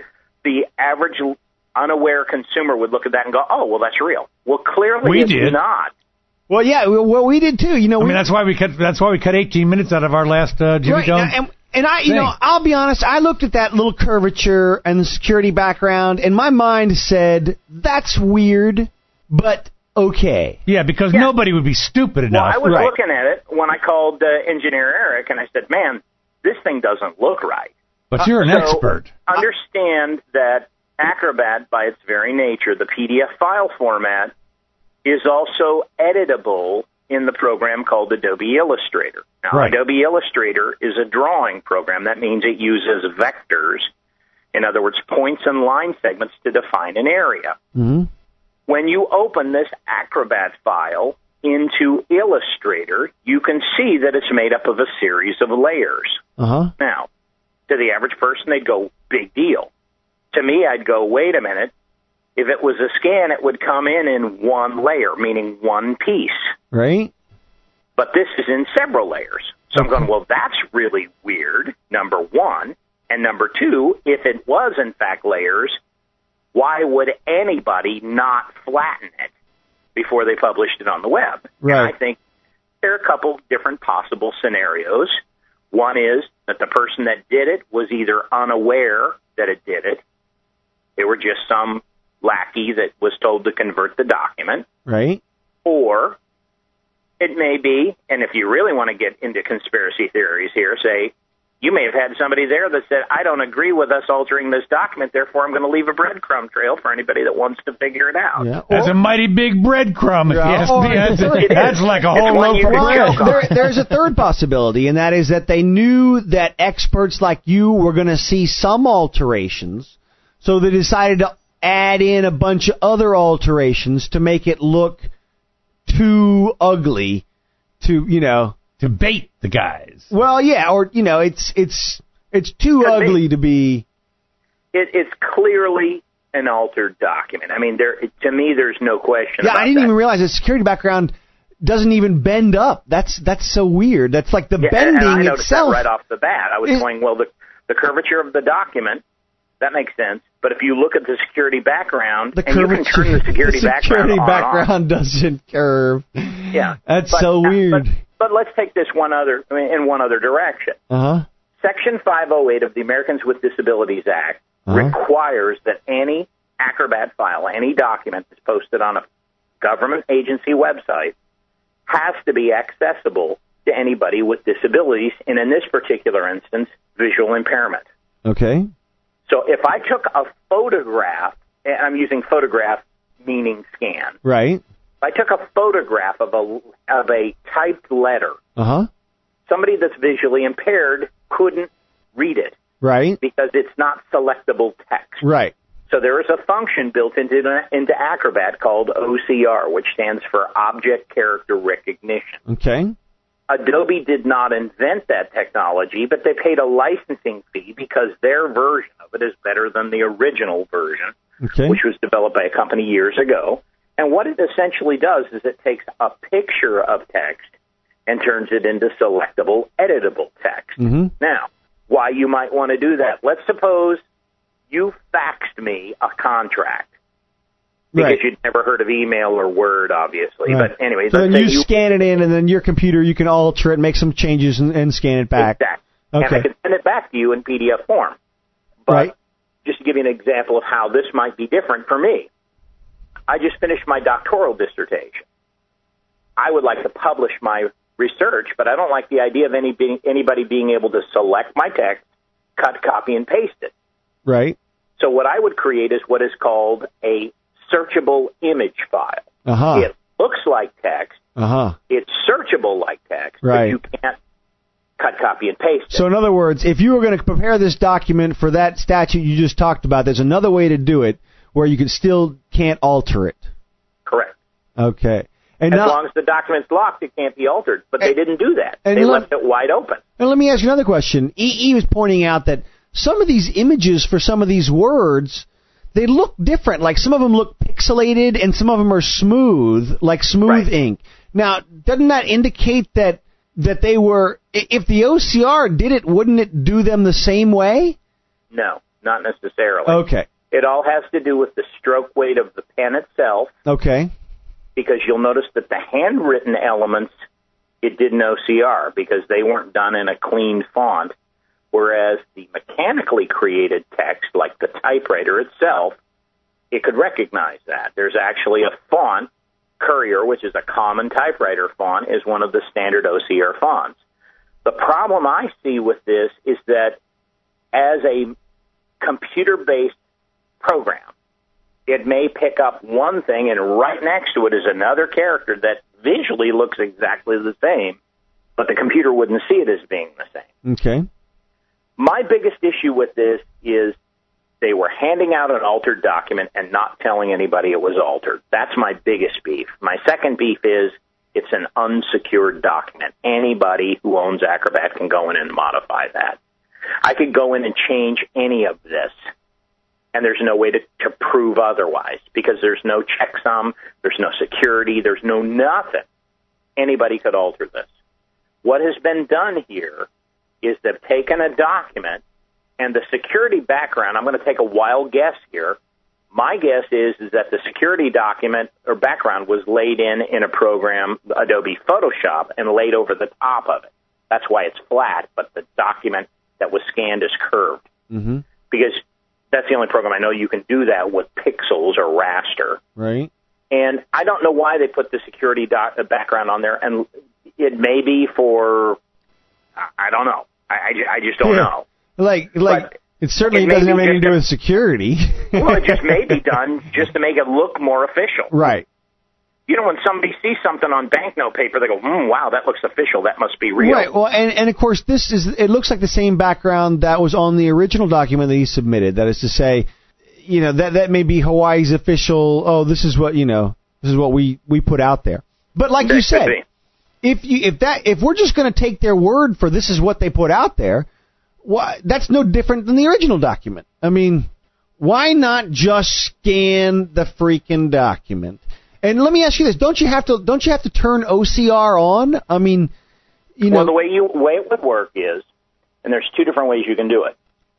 Speaker 5: the average unaware consumer would look at that and go, oh, well, that's real. Well, clearly
Speaker 2: we
Speaker 5: it's
Speaker 2: did.
Speaker 5: not.
Speaker 3: Well, yeah, well, we did too. You know,
Speaker 2: I
Speaker 3: we,
Speaker 2: mean, that's why we cut. That's why we cut eighteen minutes out of our last uh, Jimmy
Speaker 3: right,
Speaker 2: Dome.
Speaker 3: and, and I, you
Speaker 2: thing.
Speaker 3: know, I'll be honest. I looked at that little curvature and the security background, and my mind said, "That's weird, but okay."
Speaker 2: Yeah, because
Speaker 5: Yeah.
Speaker 2: nobody would be stupid
Speaker 5: Well,
Speaker 2: enough.
Speaker 5: I was
Speaker 3: Right.
Speaker 5: looking at it when I called uh, Engineer Eric, and I said, man, this thing doesn't look right.
Speaker 2: But you're an
Speaker 5: So,
Speaker 2: expert.
Speaker 5: Understand that Acrobat, by its very nature, the P D F file format, is also editable in the program called Adobe Illustrator. Now,
Speaker 2: Right.
Speaker 5: Adobe Illustrator is a drawing program. That means it uses vectors, in other words, points and line segments to define an area.
Speaker 3: Mm-hmm.
Speaker 5: When you open this Acrobat file into Illustrator, you can see that it's made up of a series of layers.
Speaker 3: Uh-huh.
Speaker 5: Now, to the average person, they'd go, big deal. To me, I'd go, wait a minute. If it was a scan, it would come in in one layer, meaning one piece.
Speaker 3: Right.
Speaker 5: But this is in several layers. So I'm going, well, that's really weird, number one. And number two, if it was, in fact, layers, why would anybody not flatten it before they published it on the web?
Speaker 3: Right.
Speaker 5: And I think there are a couple different possible scenarios. One is that the person that did it was either unaware that it did it. They were just some lackey that was told to convert the document.
Speaker 3: Right.
Speaker 5: Or it may be, and if you really want to get into conspiracy theories here, say, you may have had somebody there that said, I don't agree with us altering this document, therefore I'm going to leave a breadcrumb trail for anybody that wants to figure it out.
Speaker 3: Yeah.
Speaker 2: That's a mighty big breadcrumb. If you
Speaker 3: Yeah.
Speaker 2: ask
Speaker 3: Or-
Speaker 2: me. That's,
Speaker 3: It
Speaker 2: that's
Speaker 5: is.
Speaker 2: like a
Speaker 5: It's
Speaker 2: whole
Speaker 5: one
Speaker 2: loaf
Speaker 5: you
Speaker 2: of
Speaker 5: can
Speaker 2: bread.
Speaker 5: joke on.
Speaker 3: there, there's a third possibility, and that is that they knew that experts like you were going to see some alterations, so they decided to add in a bunch of other alterations to make it look too ugly to, you know,
Speaker 2: To bait the guys.
Speaker 3: well, yeah, or, you know, it's it's it's too
Speaker 5: Could be.
Speaker 3: ugly to be.
Speaker 5: It, it's clearly an altered document. I mean, there to me, there's no question
Speaker 3: Yeah,
Speaker 5: about
Speaker 3: I didn't
Speaker 5: that.
Speaker 3: even realize the security background doesn't even bend up. That's that's so weird. That's like the
Speaker 5: Yeah, and
Speaker 3: bending
Speaker 5: I noticed
Speaker 3: itself.
Speaker 5: that right off the bat. I was
Speaker 3: is-
Speaker 5: going, well, the, the curvature of the document, that makes sense. But if you look at the security background,
Speaker 3: The
Speaker 5: and you can turn the security,
Speaker 3: the security
Speaker 5: background on and off.
Speaker 3: background doesn't curve.
Speaker 5: Yeah,
Speaker 3: That's
Speaker 5: But-
Speaker 3: so
Speaker 5: uh,
Speaker 3: weird.
Speaker 5: But, but let's take this one other I mean, in one other direction.
Speaker 3: Uh huh.
Speaker 5: Section five oh eight of the Americans with Disabilities Act
Speaker 3: Uh-huh.
Speaker 5: requires that any Acrobat file, any document that's posted on a government agency website, has to be accessible to anybody with disabilities, and in this particular instance, visual impairment.
Speaker 3: Okay.
Speaker 5: So if I took a photograph, and I'm using photograph meaning scan,
Speaker 3: Right.
Speaker 5: if I took a photograph of a, of a typed letter,
Speaker 3: Uh huh.
Speaker 5: somebody that's visually impaired couldn't read it.
Speaker 3: Right.
Speaker 5: because it's not selectable text.
Speaker 3: Right.
Speaker 5: So there is a function built into into Acrobat called O C R, which stands for Object Character Recognition.
Speaker 3: Okay.
Speaker 5: Adobe did not invent that technology, but they paid a licensing fee because their version of it is better than the original version,
Speaker 3: Okay.
Speaker 5: which was developed by a company years ago. And what it essentially does is it takes a picture of text and turns it into selectable, editable text.
Speaker 3: Mm-hmm.
Speaker 5: Now, why you might want to do that? Let's suppose you faxed me a contract. Because
Speaker 3: Right.
Speaker 5: you'd never heard of email or Word, obviously.
Speaker 3: Right.
Speaker 5: But anyway,
Speaker 3: So
Speaker 5: let's
Speaker 3: then
Speaker 5: say
Speaker 3: you, scan it in, and then your computer, you can alter it, make some changes, and, and scan it back.
Speaker 5: Exactly.
Speaker 3: Okay.
Speaker 5: And I can send it back to you in P D F form. But
Speaker 3: Right.
Speaker 5: just to give you an example of how this might be different for me, I just finished my doctoral dissertation. I would like to publish my research, but I don't like the idea of any being, anybody being able to select my text, cut, copy, and paste it.
Speaker 3: Right.
Speaker 5: So what I would create is what is called a searchable image file.
Speaker 3: Uh-huh.
Speaker 5: It looks like text.
Speaker 3: Uh-huh.
Speaker 5: It's searchable like text,
Speaker 3: Right.
Speaker 5: but you can't cut, copy, and paste it.
Speaker 3: So in other words, if you were going to prepare this document for that statute you just talked about, there's another way to do it where you can still can't alter it.
Speaker 5: Correct.
Speaker 3: Okay. And
Speaker 5: As
Speaker 3: now,
Speaker 5: long as the document's locked, it can't be altered. But they
Speaker 3: And-
Speaker 5: didn't do that.
Speaker 3: and
Speaker 5: They
Speaker 3: let-
Speaker 5: left it wide open.
Speaker 3: and let me ask you another question. E E was pointing out that some of these images for some of these words, they look different. Like some of them look pixelated and some of them are smooth, like smooth
Speaker 5: Right.
Speaker 3: ink. Now, doesn't that indicate that that they were, i- if the O C R did it, wouldn't it do them the same way?
Speaker 5: No, not necessarily.
Speaker 3: Okay.
Speaker 5: It all has to do with the stroke weight of the pen itself,
Speaker 3: Okay.
Speaker 5: because you'll notice that the handwritten elements, it didn't O C R because they weren't done in a clean font, whereas the mechanically created text, like the typewriter itself, it could recognize that. There's actually a font, Courier, which is a common typewriter font, is one of the standard O C R fonts. The problem I see with this is that as a computer-based program, it may pick up one thing, and right next to it is another character that visually looks exactly the same, but the computer wouldn't see it as being the same.
Speaker 3: Okay.
Speaker 5: My biggest issue with this is they were handing out an altered document and not telling anybody it was altered. That's my biggest beef. My second beef is it's an unsecured document. Anybody who owns Acrobat can go in and modify that. I could go in and change any of this, and there's no way to, to prove otherwise because there's no checksum, there's no security, there's no nothing. Anybody could alter this. What has been done here is they've taken a document, and the security background, I'm going to take a wild guess here. My guess is, is that the security document or background was laid in in a program, Adobe Photoshop, and laid over the top of it. That's why it's flat, but the document that was scanned is curved.
Speaker 3: Mm-hmm.
Speaker 5: Because that's the only program I know you can do that with pixels or raster.
Speaker 3: Right.
Speaker 5: And I don't know why they put the security doc- background on there, and it may be for, I don't know. I, I, I just don't
Speaker 3: Yeah.
Speaker 5: know.
Speaker 3: Like, like
Speaker 5: But
Speaker 3: it certainly
Speaker 5: it may
Speaker 3: doesn't have
Speaker 5: be
Speaker 3: anything to
Speaker 5: just
Speaker 3: do
Speaker 5: a-
Speaker 3: with security.
Speaker 5: Well, it just may be done just to make it look more official.
Speaker 3: Right.
Speaker 5: You know, when somebody sees something on banknote paper, they go, hmm, wow, that looks official. That must be real.
Speaker 3: Right. Well, and, and of course, this is, it looks like the same background that was on the original document that he submitted. That is to say, you know, that, that may be Hawaii's official, oh, this is what, you know, this is what we, we put out there. But like
Speaker 5: That
Speaker 3: you
Speaker 5: could
Speaker 3: said,
Speaker 5: be.
Speaker 3: if you, if that, if we're just going to take their word for this is what they put out there, why, that's no different than the original document. I mean, why not just scan the freaking document? And let me ask you this: Don't you have to? Don't you have to turn O C R on? I mean, you know.
Speaker 5: Well, the way you way it would work is, and there's two different ways you can do it.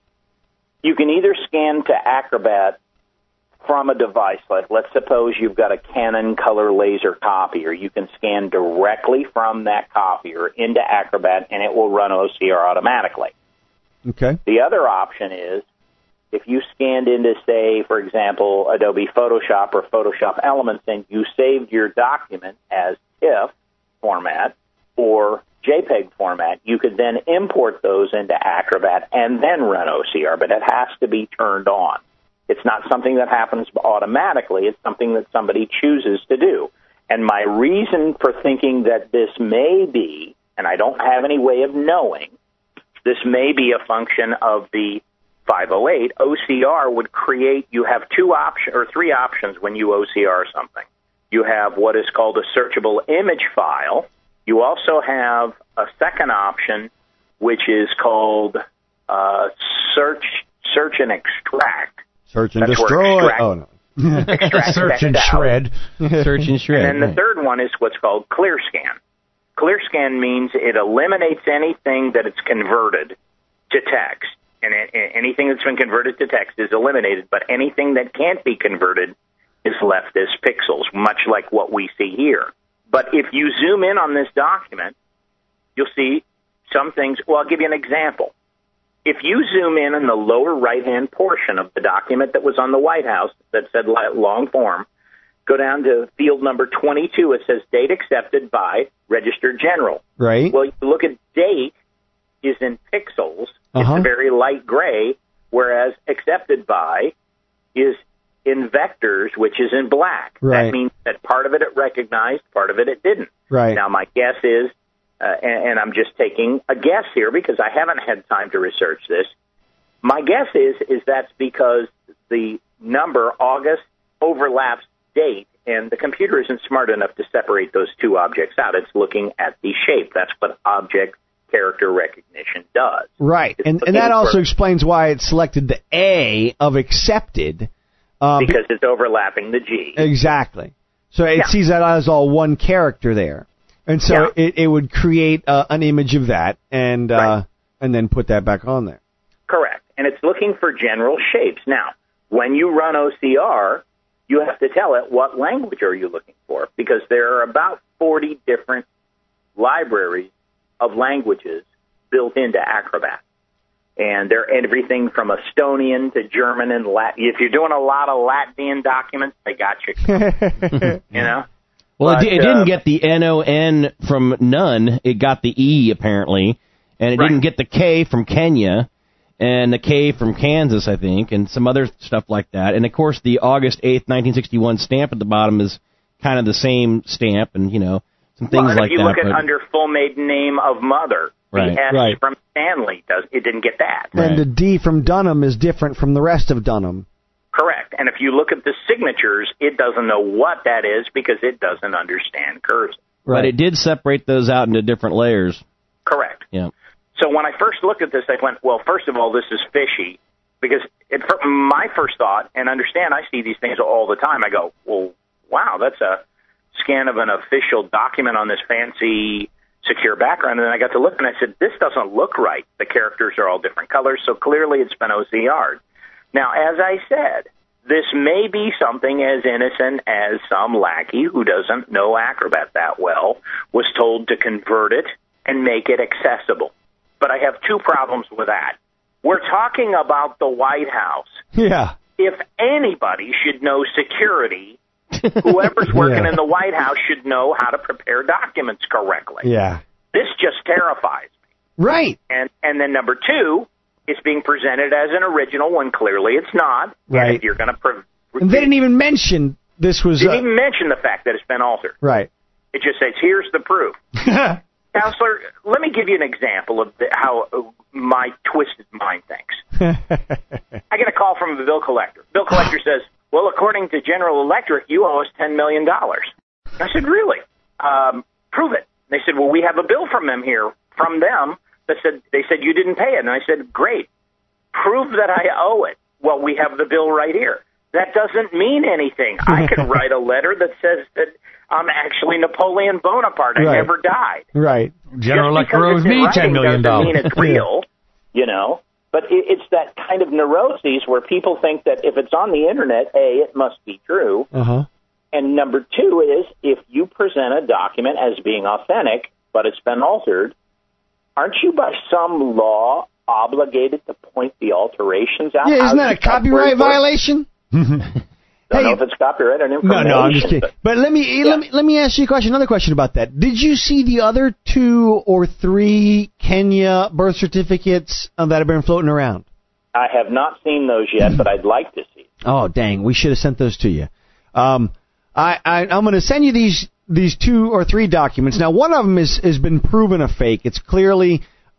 Speaker 5: You can either scan to Acrobat from a device. Like, let's suppose you've got a Canon color laser copier. You can scan directly from that copier into Acrobat, and it will run O C R automatically.
Speaker 3: Okay.
Speaker 5: The other option is if you scanned into, say, for example, Adobe Photoshop or Photoshop Elements, and you saved your document as TIFF format or JPEG format, you could then import those into Acrobat and then run O C R, but it has to be turned on. It's not something that happens automatically. It's something that somebody chooses to do. And my reason for thinking that this may be, and I don't have any way of knowing,
Speaker 6: this may be a function of the five oh eight. O C R would create, you have two options or three options when you O C R something. You have what is called a searchable image file. You also have a second option, which is called uh, search search and extract.
Speaker 3: Search and
Speaker 6: That's
Speaker 3: destroy.
Speaker 6: Extract,
Speaker 3: Oh, no.
Speaker 6: extract
Speaker 2: Search and
Speaker 6: out.
Speaker 2: shred.
Speaker 1: Search and shred.
Speaker 6: And then the
Speaker 1: right.
Speaker 6: third one is what's called clear scan. Clear scan means it eliminates anything that it's converted to text. And it, anything that's been converted to text is eliminated, but anything that can't be converted is left as pixels, much like what we see here. But if you zoom in on this document, you'll see some things. Well, I'll give you an example. If you zoom in in the lower right-hand portion of the document that was on the White House that said long form, go down to field number twenty-two. It says date accepted by Register General.
Speaker 3: Right.
Speaker 6: Well, you look at date is in pixels.
Speaker 3: Uh-huh.
Speaker 6: It's very light gray, whereas accepted by is in vectors, which is in black.
Speaker 3: Right.
Speaker 6: That means that part of it it recognized, part of it it didn't.
Speaker 3: Right.
Speaker 6: Now, my guess is, uh, and, and I'm just taking a guess here because I haven't had time to research this. My guess is is that's because the number August overlaps date, and the computer isn't smart enough to separate those two objects out. It's looking at the shape. That's what object character recognition does.
Speaker 3: Right.
Speaker 6: It's
Speaker 3: And and that
Speaker 6: looking
Speaker 3: also
Speaker 6: for-
Speaker 3: explains why it selected the A of accepted. Uh, be-
Speaker 6: because it's overlapping the G.
Speaker 3: Exactly. So it
Speaker 6: Yeah.
Speaker 3: sees that as all one character there. And so
Speaker 6: Yeah.
Speaker 3: it, it would create uh, an image of that and uh,
Speaker 6: Right.
Speaker 3: and then put that back on there.
Speaker 6: Correct. And it's looking for general shapes. Now, when you run O C R, you have to tell it what language are you looking for, because there are about forty different libraries of languages built into Acrobat. And they're everything from Estonian to German and Latin. If you're doing a lot of Latvian documents, they got you. You know?
Speaker 1: Well,
Speaker 6: But,
Speaker 1: it, di- it
Speaker 6: uh,
Speaker 1: didn't get the N O N from none. It got the E, apparently. And it
Speaker 6: Right.
Speaker 1: didn't get the K from Kenya and the K from Kansas, I think, and some other stuff like that. And, of course, the August eighth, nineteen sixty-one stamp at the bottom is kind of the same stamp and, you know, some things
Speaker 6: well, and
Speaker 1: like
Speaker 6: if you
Speaker 1: that.
Speaker 6: look at
Speaker 1: but-
Speaker 6: under full maiden name of mother,
Speaker 1: Right,
Speaker 6: the S
Speaker 3: right.
Speaker 6: from Stanley, does it didn't get that.
Speaker 3: And the D from Dunham is different from the rest of Dunham.
Speaker 6: Correct. And if you look at the signatures, it doesn't know what that is because it doesn't understand cursive.
Speaker 1: But it did separate those out into different layers.
Speaker 6: Correct.
Speaker 1: Yeah.
Speaker 6: So when I first looked at this, I went, well, first of all, this is fishy, because it, my first thought, and understand I see these things all the time, I go, well, wow, that's a scan of an official document on this fancy secure background. And then I got to look, and I said, this doesn't look right. The characters are all different colors, so clearly it's been O C R'd. Now, as I said, this may be something as innocent as some lackey who doesn't know Acrobat that well was told to convert it and make it accessible. But I have two problems with that. We're talking about the White House.
Speaker 3: Yeah.
Speaker 6: If anybody should know security, whoever's working
Speaker 3: Yeah.
Speaker 6: in the White House should know how to prepare documents correctly.
Speaker 3: Yeah.
Speaker 6: This just terrifies me.
Speaker 3: Right.
Speaker 6: And and then number two, it's being presented as an original when clearly it's not.
Speaker 3: Right.
Speaker 6: And if you're going to pre-
Speaker 3: And they didn't even mention this was...
Speaker 6: didn't
Speaker 3: Uh,
Speaker 6: even mention the fact that it's been altered.
Speaker 3: right.
Speaker 6: It just says, here's the proof. Counselor, let me give you an example of the, how uh, my twisted mind thinks. I get a call from a bill collector. Bill collector says, well, according to General Electric, you owe us ten million dollars. I said, really? Um, prove it. They said, well, we have a bill from them here, from them, that said, they said you didn't pay it. And I said, great. Prove that I owe it. Well, we have the bill right here. That doesn't mean anything. I can write a letter that says that I'm actually Napoleon Bonaparte. I
Speaker 3: Right.
Speaker 6: never died.
Speaker 3: Right.
Speaker 2: General
Speaker 6: Just
Speaker 2: Electric
Speaker 6: because
Speaker 2: owes
Speaker 6: it's in
Speaker 2: me
Speaker 6: writing
Speaker 2: ten million
Speaker 6: doesn't mean
Speaker 2: dollars.
Speaker 6: it's real, you know. But it, it's that kind of neuroses where people think that if it's on the internet, A, it must be true.
Speaker 3: Uh-huh.
Speaker 6: And number two is, if you present a document as being authentic, but it's been altered, aren't you by some law obligated to point the alterations out?
Speaker 3: Yeah,
Speaker 6: How
Speaker 3: isn't that a
Speaker 6: does that
Speaker 3: copyright
Speaker 6: work?
Speaker 3: violation?
Speaker 6: I don't know if it's copyright or
Speaker 3: No,
Speaker 6: information.
Speaker 3: no, I'm just kidding. But let me
Speaker 6: Yeah.
Speaker 3: let me let me ask you a question. Another question about that. Did you see the other two or three Kenya birth certificates uh, that have been floating around?
Speaker 6: I have not seen those yet, but I'd like to see.
Speaker 3: Oh, dang! We should have sent those to you. Um, I, I I'm going to send you these these two or three documents. Now, one of them is has been proven a fake. It's clearly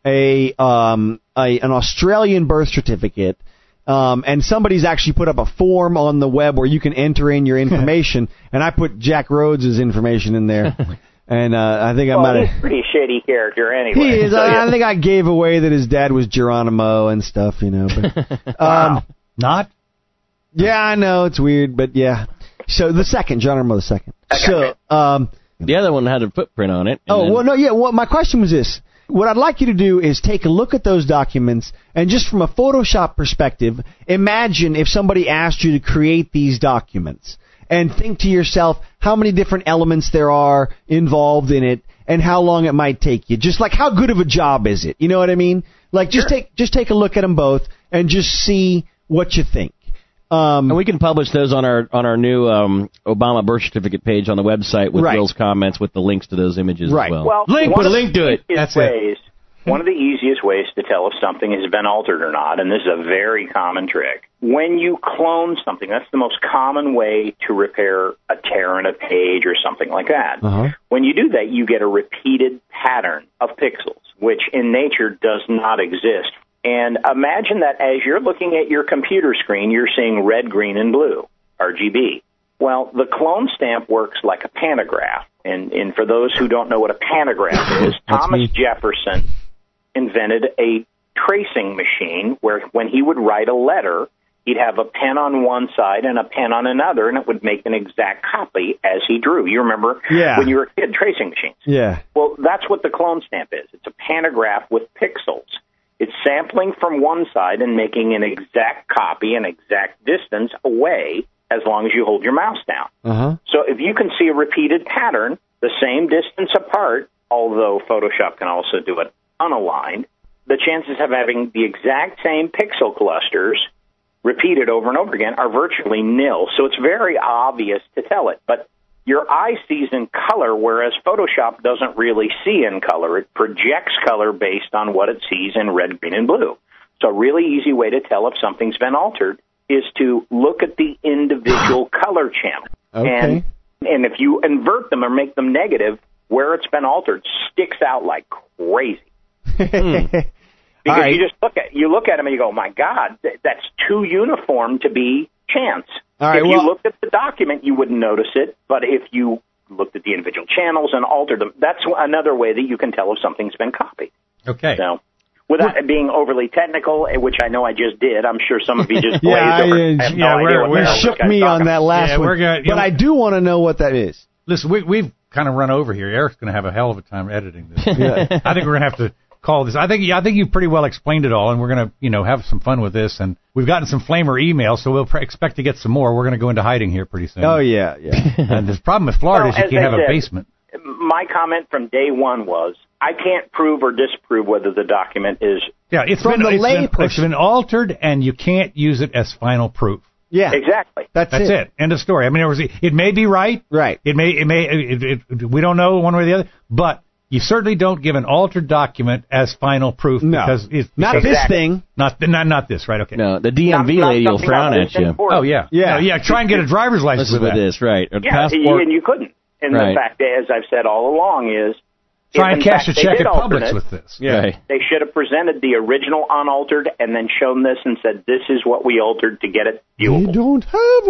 Speaker 3: a um a, an Australian birth certificate. Um, and somebody's actually put up a form on the web where you can enter in your information, and I put Jack Rhodes' information in there, and uh, I think I
Speaker 6: well,
Speaker 3: might have...
Speaker 6: he's a pretty shady character anyway.
Speaker 3: He is.
Speaker 6: So,
Speaker 3: I,
Speaker 6: yeah.
Speaker 3: I think I gave away that his dad was Geronimo and stuff, you know. But,
Speaker 6: Wow.
Speaker 3: um,
Speaker 2: Not?
Speaker 3: yeah, I know, it's weird, but yeah. So the second, Geronimo the second. So, um...
Speaker 1: The other one had a footprint on it. and
Speaker 3: Oh,
Speaker 1: then-
Speaker 3: well, no, yeah, well, my question was this. What I'd like you to do is take a look at those documents, and just from a Photoshop perspective, imagine if somebody asked you to create these documents, and think to yourself how many different elements there are involved in it, and how long it might take you. Just like, how good of a job is it? You know what I mean? Like, just
Speaker 6: Sure.
Speaker 3: take just take a look at them both, and just see what you think. Um,
Speaker 1: And we can publish those on our on our new um, Obama birth certificate page on the website with
Speaker 3: Right.
Speaker 1: Will's comments with the links to those images
Speaker 3: Right.
Speaker 1: as well.
Speaker 6: Well,
Speaker 1: link,
Speaker 6: one
Speaker 1: put a
Speaker 6: of the
Speaker 1: link to it.
Speaker 6: easiest
Speaker 2: That's it.
Speaker 6: ways, One of the easiest ways to tell if something has been altered or not, and this is a very common trick, when you clone something, that's the most common way to repair a tear in a page or something like that.
Speaker 3: Uh-huh.
Speaker 6: When you do that, you get a repeated pattern of pixels, which in nature does not exist. And imagine that as you're looking at your computer screen, you're seeing red, green, and blue, R G B. Well, the clone stamp works like a pantograph. And, and for those who don't know what a pantograph is, Thomas
Speaker 3: me.
Speaker 6: Jefferson invented a tracing machine where when he would write a letter, he'd have a pen on one side and a pen on another, and it would make an exact copy as he drew. You remember
Speaker 3: Yeah.
Speaker 6: when you were a kid, tracing machines.
Speaker 3: Yeah.
Speaker 6: Well, that's what the clone stamp is. It's a pantograph with pixels. It's sampling from one side and making an exact copy, an exact distance away, as long as you hold your mouse down.
Speaker 3: Uh-huh.
Speaker 6: So if you can see a repeated pattern, the same distance apart, although Photoshop can also do it unaligned, the chances of having the exact same pixel clusters repeated over and over again are virtually nil. So it's very obvious to tell it. But your eye sees in color, whereas Photoshop doesn't really see in color. It projects color based on what it sees in red, green, and blue. So a really easy way to tell if something's been altered is to look at the individual color channel.
Speaker 3: Okay.
Speaker 6: And, and if you invert them or make them negative, where it's been altered sticks out like crazy. Because
Speaker 3: All right.
Speaker 6: you just look at you look at them and you go, my God, th- that's too uniform to be chance.
Speaker 3: All right,
Speaker 6: if
Speaker 3: well-
Speaker 6: you looked at the document, you wouldn't notice it. But if you looked at the individual channels and altered them, that's another way that you can tell if something's been copied.
Speaker 2: Okay.
Speaker 6: So, without it being overly technical, eh, which I know I just did, I'm sure some of you just glazed
Speaker 3: Yeah,
Speaker 6: over.
Speaker 3: I,
Speaker 6: I have no
Speaker 2: yeah,
Speaker 6: idea
Speaker 2: we're-
Speaker 6: what
Speaker 2: we're
Speaker 6: the hell
Speaker 3: You
Speaker 6: this
Speaker 3: shook
Speaker 6: guy's
Speaker 3: me
Speaker 6: talking
Speaker 3: on that last
Speaker 2: Yeah,
Speaker 3: one.
Speaker 2: we're gonna-
Speaker 3: but
Speaker 2: yeah.
Speaker 3: I do want to know what that is.
Speaker 2: Listen, we, we've kind of run over here. Eric's going to have a hell of a time editing this.
Speaker 3: Yeah.
Speaker 2: I think we're going to have to call this. I think I think you pretty well explained it all, and we're going to you know have some fun with this. And we've gotten some flamer emails, so we'll pr- expect to get some more. We're going to go into hiding here pretty soon.
Speaker 3: Oh, yeah, yeah.
Speaker 2: And the problem with Florida
Speaker 6: Well,
Speaker 2: is you
Speaker 6: as
Speaker 2: can't
Speaker 6: I
Speaker 2: have a
Speaker 6: said,
Speaker 2: basement.
Speaker 6: My comment from day one was, I can't prove or disprove whether the document is
Speaker 2: Yeah, it's
Speaker 3: From
Speaker 2: been,
Speaker 3: the
Speaker 2: it's been,
Speaker 3: layperson.
Speaker 2: it's been altered, and you can't use it as final proof.
Speaker 3: Yeah.
Speaker 6: exactly.
Speaker 3: That's,
Speaker 2: That's it. End of story. I mean, it, was, it may be right.
Speaker 3: Right.
Speaker 2: It may. It may. It, it, we don't know one way or the other. But you certainly don't give an altered document as final proof
Speaker 3: No.
Speaker 2: because it's
Speaker 3: Not
Speaker 2: because
Speaker 3: this
Speaker 6: Exactly.
Speaker 3: thing.
Speaker 2: Not not not this. Right. Okay.
Speaker 1: No, the D M V
Speaker 6: Not- not
Speaker 1: lady will
Speaker 6: something
Speaker 1: frown
Speaker 6: other
Speaker 1: at
Speaker 6: than
Speaker 1: you.
Speaker 6: important.
Speaker 2: Oh yeah.
Speaker 3: Yeah.
Speaker 2: No, yeah. Try and get a driver's license
Speaker 1: This is
Speaker 2: with
Speaker 1: what
Speaker 2: that.
Speaker 1: it is, right? A
Speaker 6: Yeah,
Speaker 1: passport.
Speaker 6: and you couldn't. And
Speaker 1: Right.
Speaker 6: the fact, as I've said all along, is
Speaker 2: Try
Speaker 6: if,
Speaker 2: and
Speaker 6: in
Speaker 2: cash
Speaker 6: fact,
Speaker 2: a
Speaker 6: they
Speaker 2: check
Speaker 6: did
Speaker 2: at
Speaker 6: alter
Speaker 2: Publix
Speaker 6: it,
Speaker 2: with this.
Speaker 1: Right.
Speaker 6: they should have presented the original unaltered and then shown this and said, this is what we altered to get it
Speaker 3: We
Speaker 6: viewable.
Speaker 3: don't have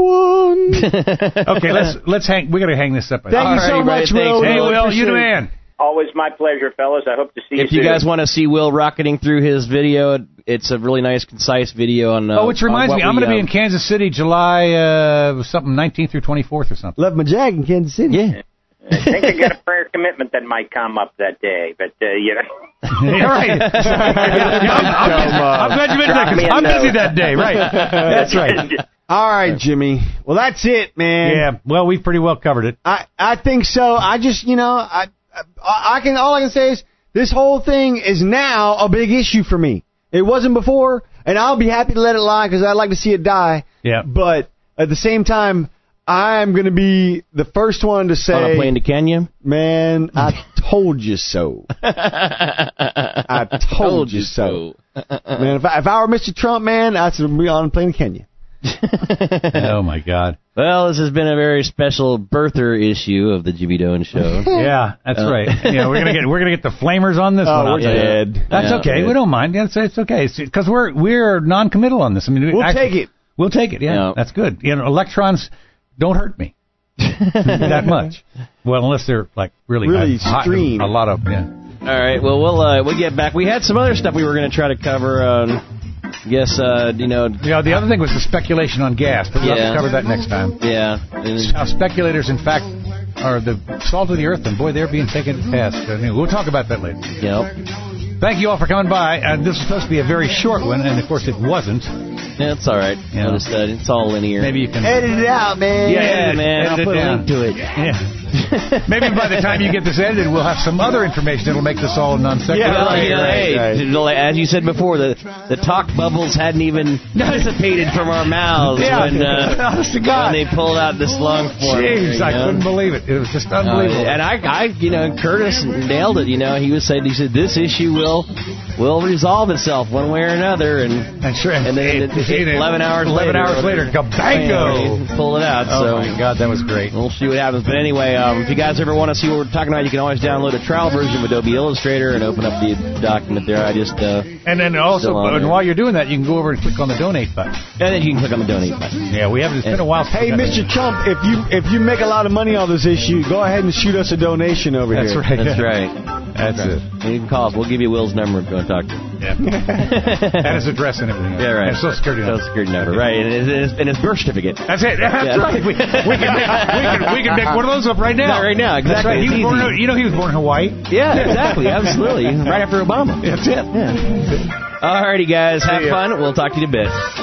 Speaker 3: one.
Speaker 2: Okay. Let's let's hang. We got to hang this up. I
Speaker 3: Thank
Speaker 2: think.
Speaker 3: you so
Speaker 1: All right,
Speaker 3: much,
Speaker 1: everybody,
Speaker 3: Will.
Speaker 1: thanks.
Speaker 2: Hey,
Speaker 3: Really
Speaker 2: Will, you the
Speaker 3: appreciate it.
Speaker 2: man.
Speaker 6: Always my pleasure, fellas. I hope to see you
Speaker 1: If you
Speaker 6: soon.
Speaker 1: guys want to see Will rocketing through his video, it's a really nice, concise video on. Uh,
Speaker 2: Oh, which reminds
Speaker 1: on
Speaker 2: me,
Speaker 1: what
Speaker 2: I'm
Speaker 1: we,
Speaker 2: going to be
Speaker 1: uh,
Speaker 2: in Kansas City, July uh, something nineteenth through twenty-fourth or something.
Speaker 3: Love my jag in Kansas City.
Speaker 1: Yeah.
Speaker 6: I think I got a prayer commitment that might come up that day, but, uh, you know.
Speaker 2: All right. I'm, I'm busy. I'm glad you mentioned that
Speaker 6: Drop me
Speaker 2: 'cause
Speaker 6: a
Speaker 2: I'm busy
Speaker 6: note.
Speaker 2: that day. Right. That's right.
Speaker 3: All right, Jimmy. Well, that's it, man.
Speaker 2: Yeah. Well, we've pretty well covered it.
Speaker 3: I I think so. I just, you know, I, I I can all I can say is this whole thing is now a big issue for me. It wasn't before, and I'll be happy to let it lie because I'd like to see it die.
Speaker 2: Yeah.
Speaker 3: But at the same time, I'm going to be the first one to say,
Speaker 1: on a plane to Kenya.
Speaker 3: man, I told you so. I told, you so. Man, if I, if I were Mister Trump, man, I'd be on a plane to Kenya.
Speaker 2: Oh, my God.
Speaker 1: Well, this has been a very special birther issue of the Jimmy Doan Show.
Speaker 2: Yeah, that's
Speaker 1: Uh,
Speaker 2: right. Yeah, we're gonna get we're gonna get the flamers on this
Speaker 3: Oh,
Speaker 2: one. I'll
Speaker 3: we're
Speaker 2: tell you.
Speaker 3: dead.
Speaker 2: That's
Speaker 1: Yeah,
Speaker 2: okay.
Speaker 1: dead.
Speaker 2: We don't mind. It's, it's okay. Because we're we're non-committal on this. I mean,
Speaker 3: We'll
Speaker 2: actually-
Speaker 3: take it.
Speaker 2: We'll take it. Yeah,
Speaker 1: Yeah.
Speaker 2: that's good. You know, electrons don't hurt me that much. Well, unless they're like really
Speaker 3: Really
Speaker 2: hot,
Speaker 3: extreme.
Speaker 2: a lot of yeah.
Speaker 1: All right. Well, we'll uh, we'll get back. We had some other stuff we were going to try to cover. Um, guess uh, you know.
Speaker 2: You know, the other thing was the speculation on gas, but we'll have
Speaker 1: Yeah.
Speaker 2: to cover that next time.
Speaker 1: Yeah. And-
Speaker 2: How speculators, in fact, are the salt of the earth, and boy, they're being taken to task. I mean, we'll talk about that later.
Speaker 1: you know.
Speaker 2: Thank you all for coming by. Uh, this was supposed to be a very short one, and of course it wasn't.
Speaker 1: Yeah, it's all right.
Speaker 2: Yeah.
Speaker 1: We'll just, uh, it's all linear.
Speaker 2: Maybe you can
Speaker 3: Edit it out, man.
Speaker 1: Yeah,
Speaker 2: edit it-
Speaker 1: man.
Speaker 2: edit
Speaker 1: I'll
Speaker 2: it
Speaker 1: put a
Speaker 2: down.
Speaker 1: link to it.
Speaker 2: Yeah. Maybe by the time you get this edited, we'll have some other information that'll make this all non-sequitur.
Speaker 3: Yeah,
Speaker 1: Well,
Speaker 3: right,
Speaker 1: you know,
Speaker 3: right,
Speaker 1: hey,
Speaker 3: right.
Speaker 1: you know, as you said before, the the talk bubbles hadn't even dissipated from our mouths
Speaker 2: Yeah.
Speaker 1: when, uh,
Speaker 2: Honest to God.
Speaker 1: when they pulled out this long form.
Speaker 2: Jeez,
Speaker 1: you
Speaker 2: I
Speaker 1: know.
Speaker 2: couldn't believe it. It was just
Speaker 1: Uh,
Speaker 2: unbelievable.
Speaker 1: and I, I, you know, Curtis nailed it. You know, he was saying, he said, this issue will will resolve itself one way or another, and
Speaker 2: and sure,
Speaker 1: and then
Speaker 2: it-
Speaker 1: it- it-
Speaker 2: it-
Speaker 1: eleven hours
Speaker 2: eleven
Speaker 1: later,
Speaker 2: hours later,
Speaker 1: you
Speaker 2: gabango!
Speaker 1: know, pull it out.
Speaker 2: Oh
Speaker 1: so.
Speaker 2: my God, that was great.
Speaker 1: We'll see what happens. But anyway, um, if you guys ever want to see what we're talking about, you can always download a trial version of Adobe Illustrator and open up the document there. I just, uh,
Speaker 2: And then also,
Speaker 1: Still on
Speaker 2: and
Speaker 1: there.
Speaker 2: while you're doing that, you can go over and click on the donate button.
Speaker 1: and then you can click on the donate button.
Speaker 2: Yeah, we haven't. It's been a while. since we
Speaker 3: Hey,
Speaker 2: got
Speaker 3: Mister
Speaker 2: that.
Speaker 3: Chump, if you if you make a lot of money on this issue, go ahead and shoot us a donation over
Speaker 2: That's
Speaker 3: here.
Speaker 2: right.
Speaker 1: That's right.
Speaker 2: That's it.
Speaker 1: And you can call us. We'll give you Will's number if you want to talk to him.
Speaker 2: Yeah. And his address and everything.
Speaker 1: Yeah, right.
Speaker 2: And social security
Speaker 1: Social
Speaker 2: number.
Speaker 1: security number, right? And his, and his, and his birth certificate.
Speaker 2: That's it. That's
Speaker 1: Yeah.
Speaker 2: right. We, we, can make, we, can, we can make one of those up right now.
Speaker 1: Yeah, right now,
Speaker 2: That's
Speaker 1: exactly.
Speaker 2: right. He
Speaker 1: It's
Speaker 2: was born,
Speaker 1: easy.
Speaker 2: you know, he was born in Hawaii.
Speaker 1: Yeah, exactly. Absolutely. Right after Obama.
Speaker 2: That's it.
Speaker 1: Alrighty, guys. Have fun. We'll talk to you in a bit.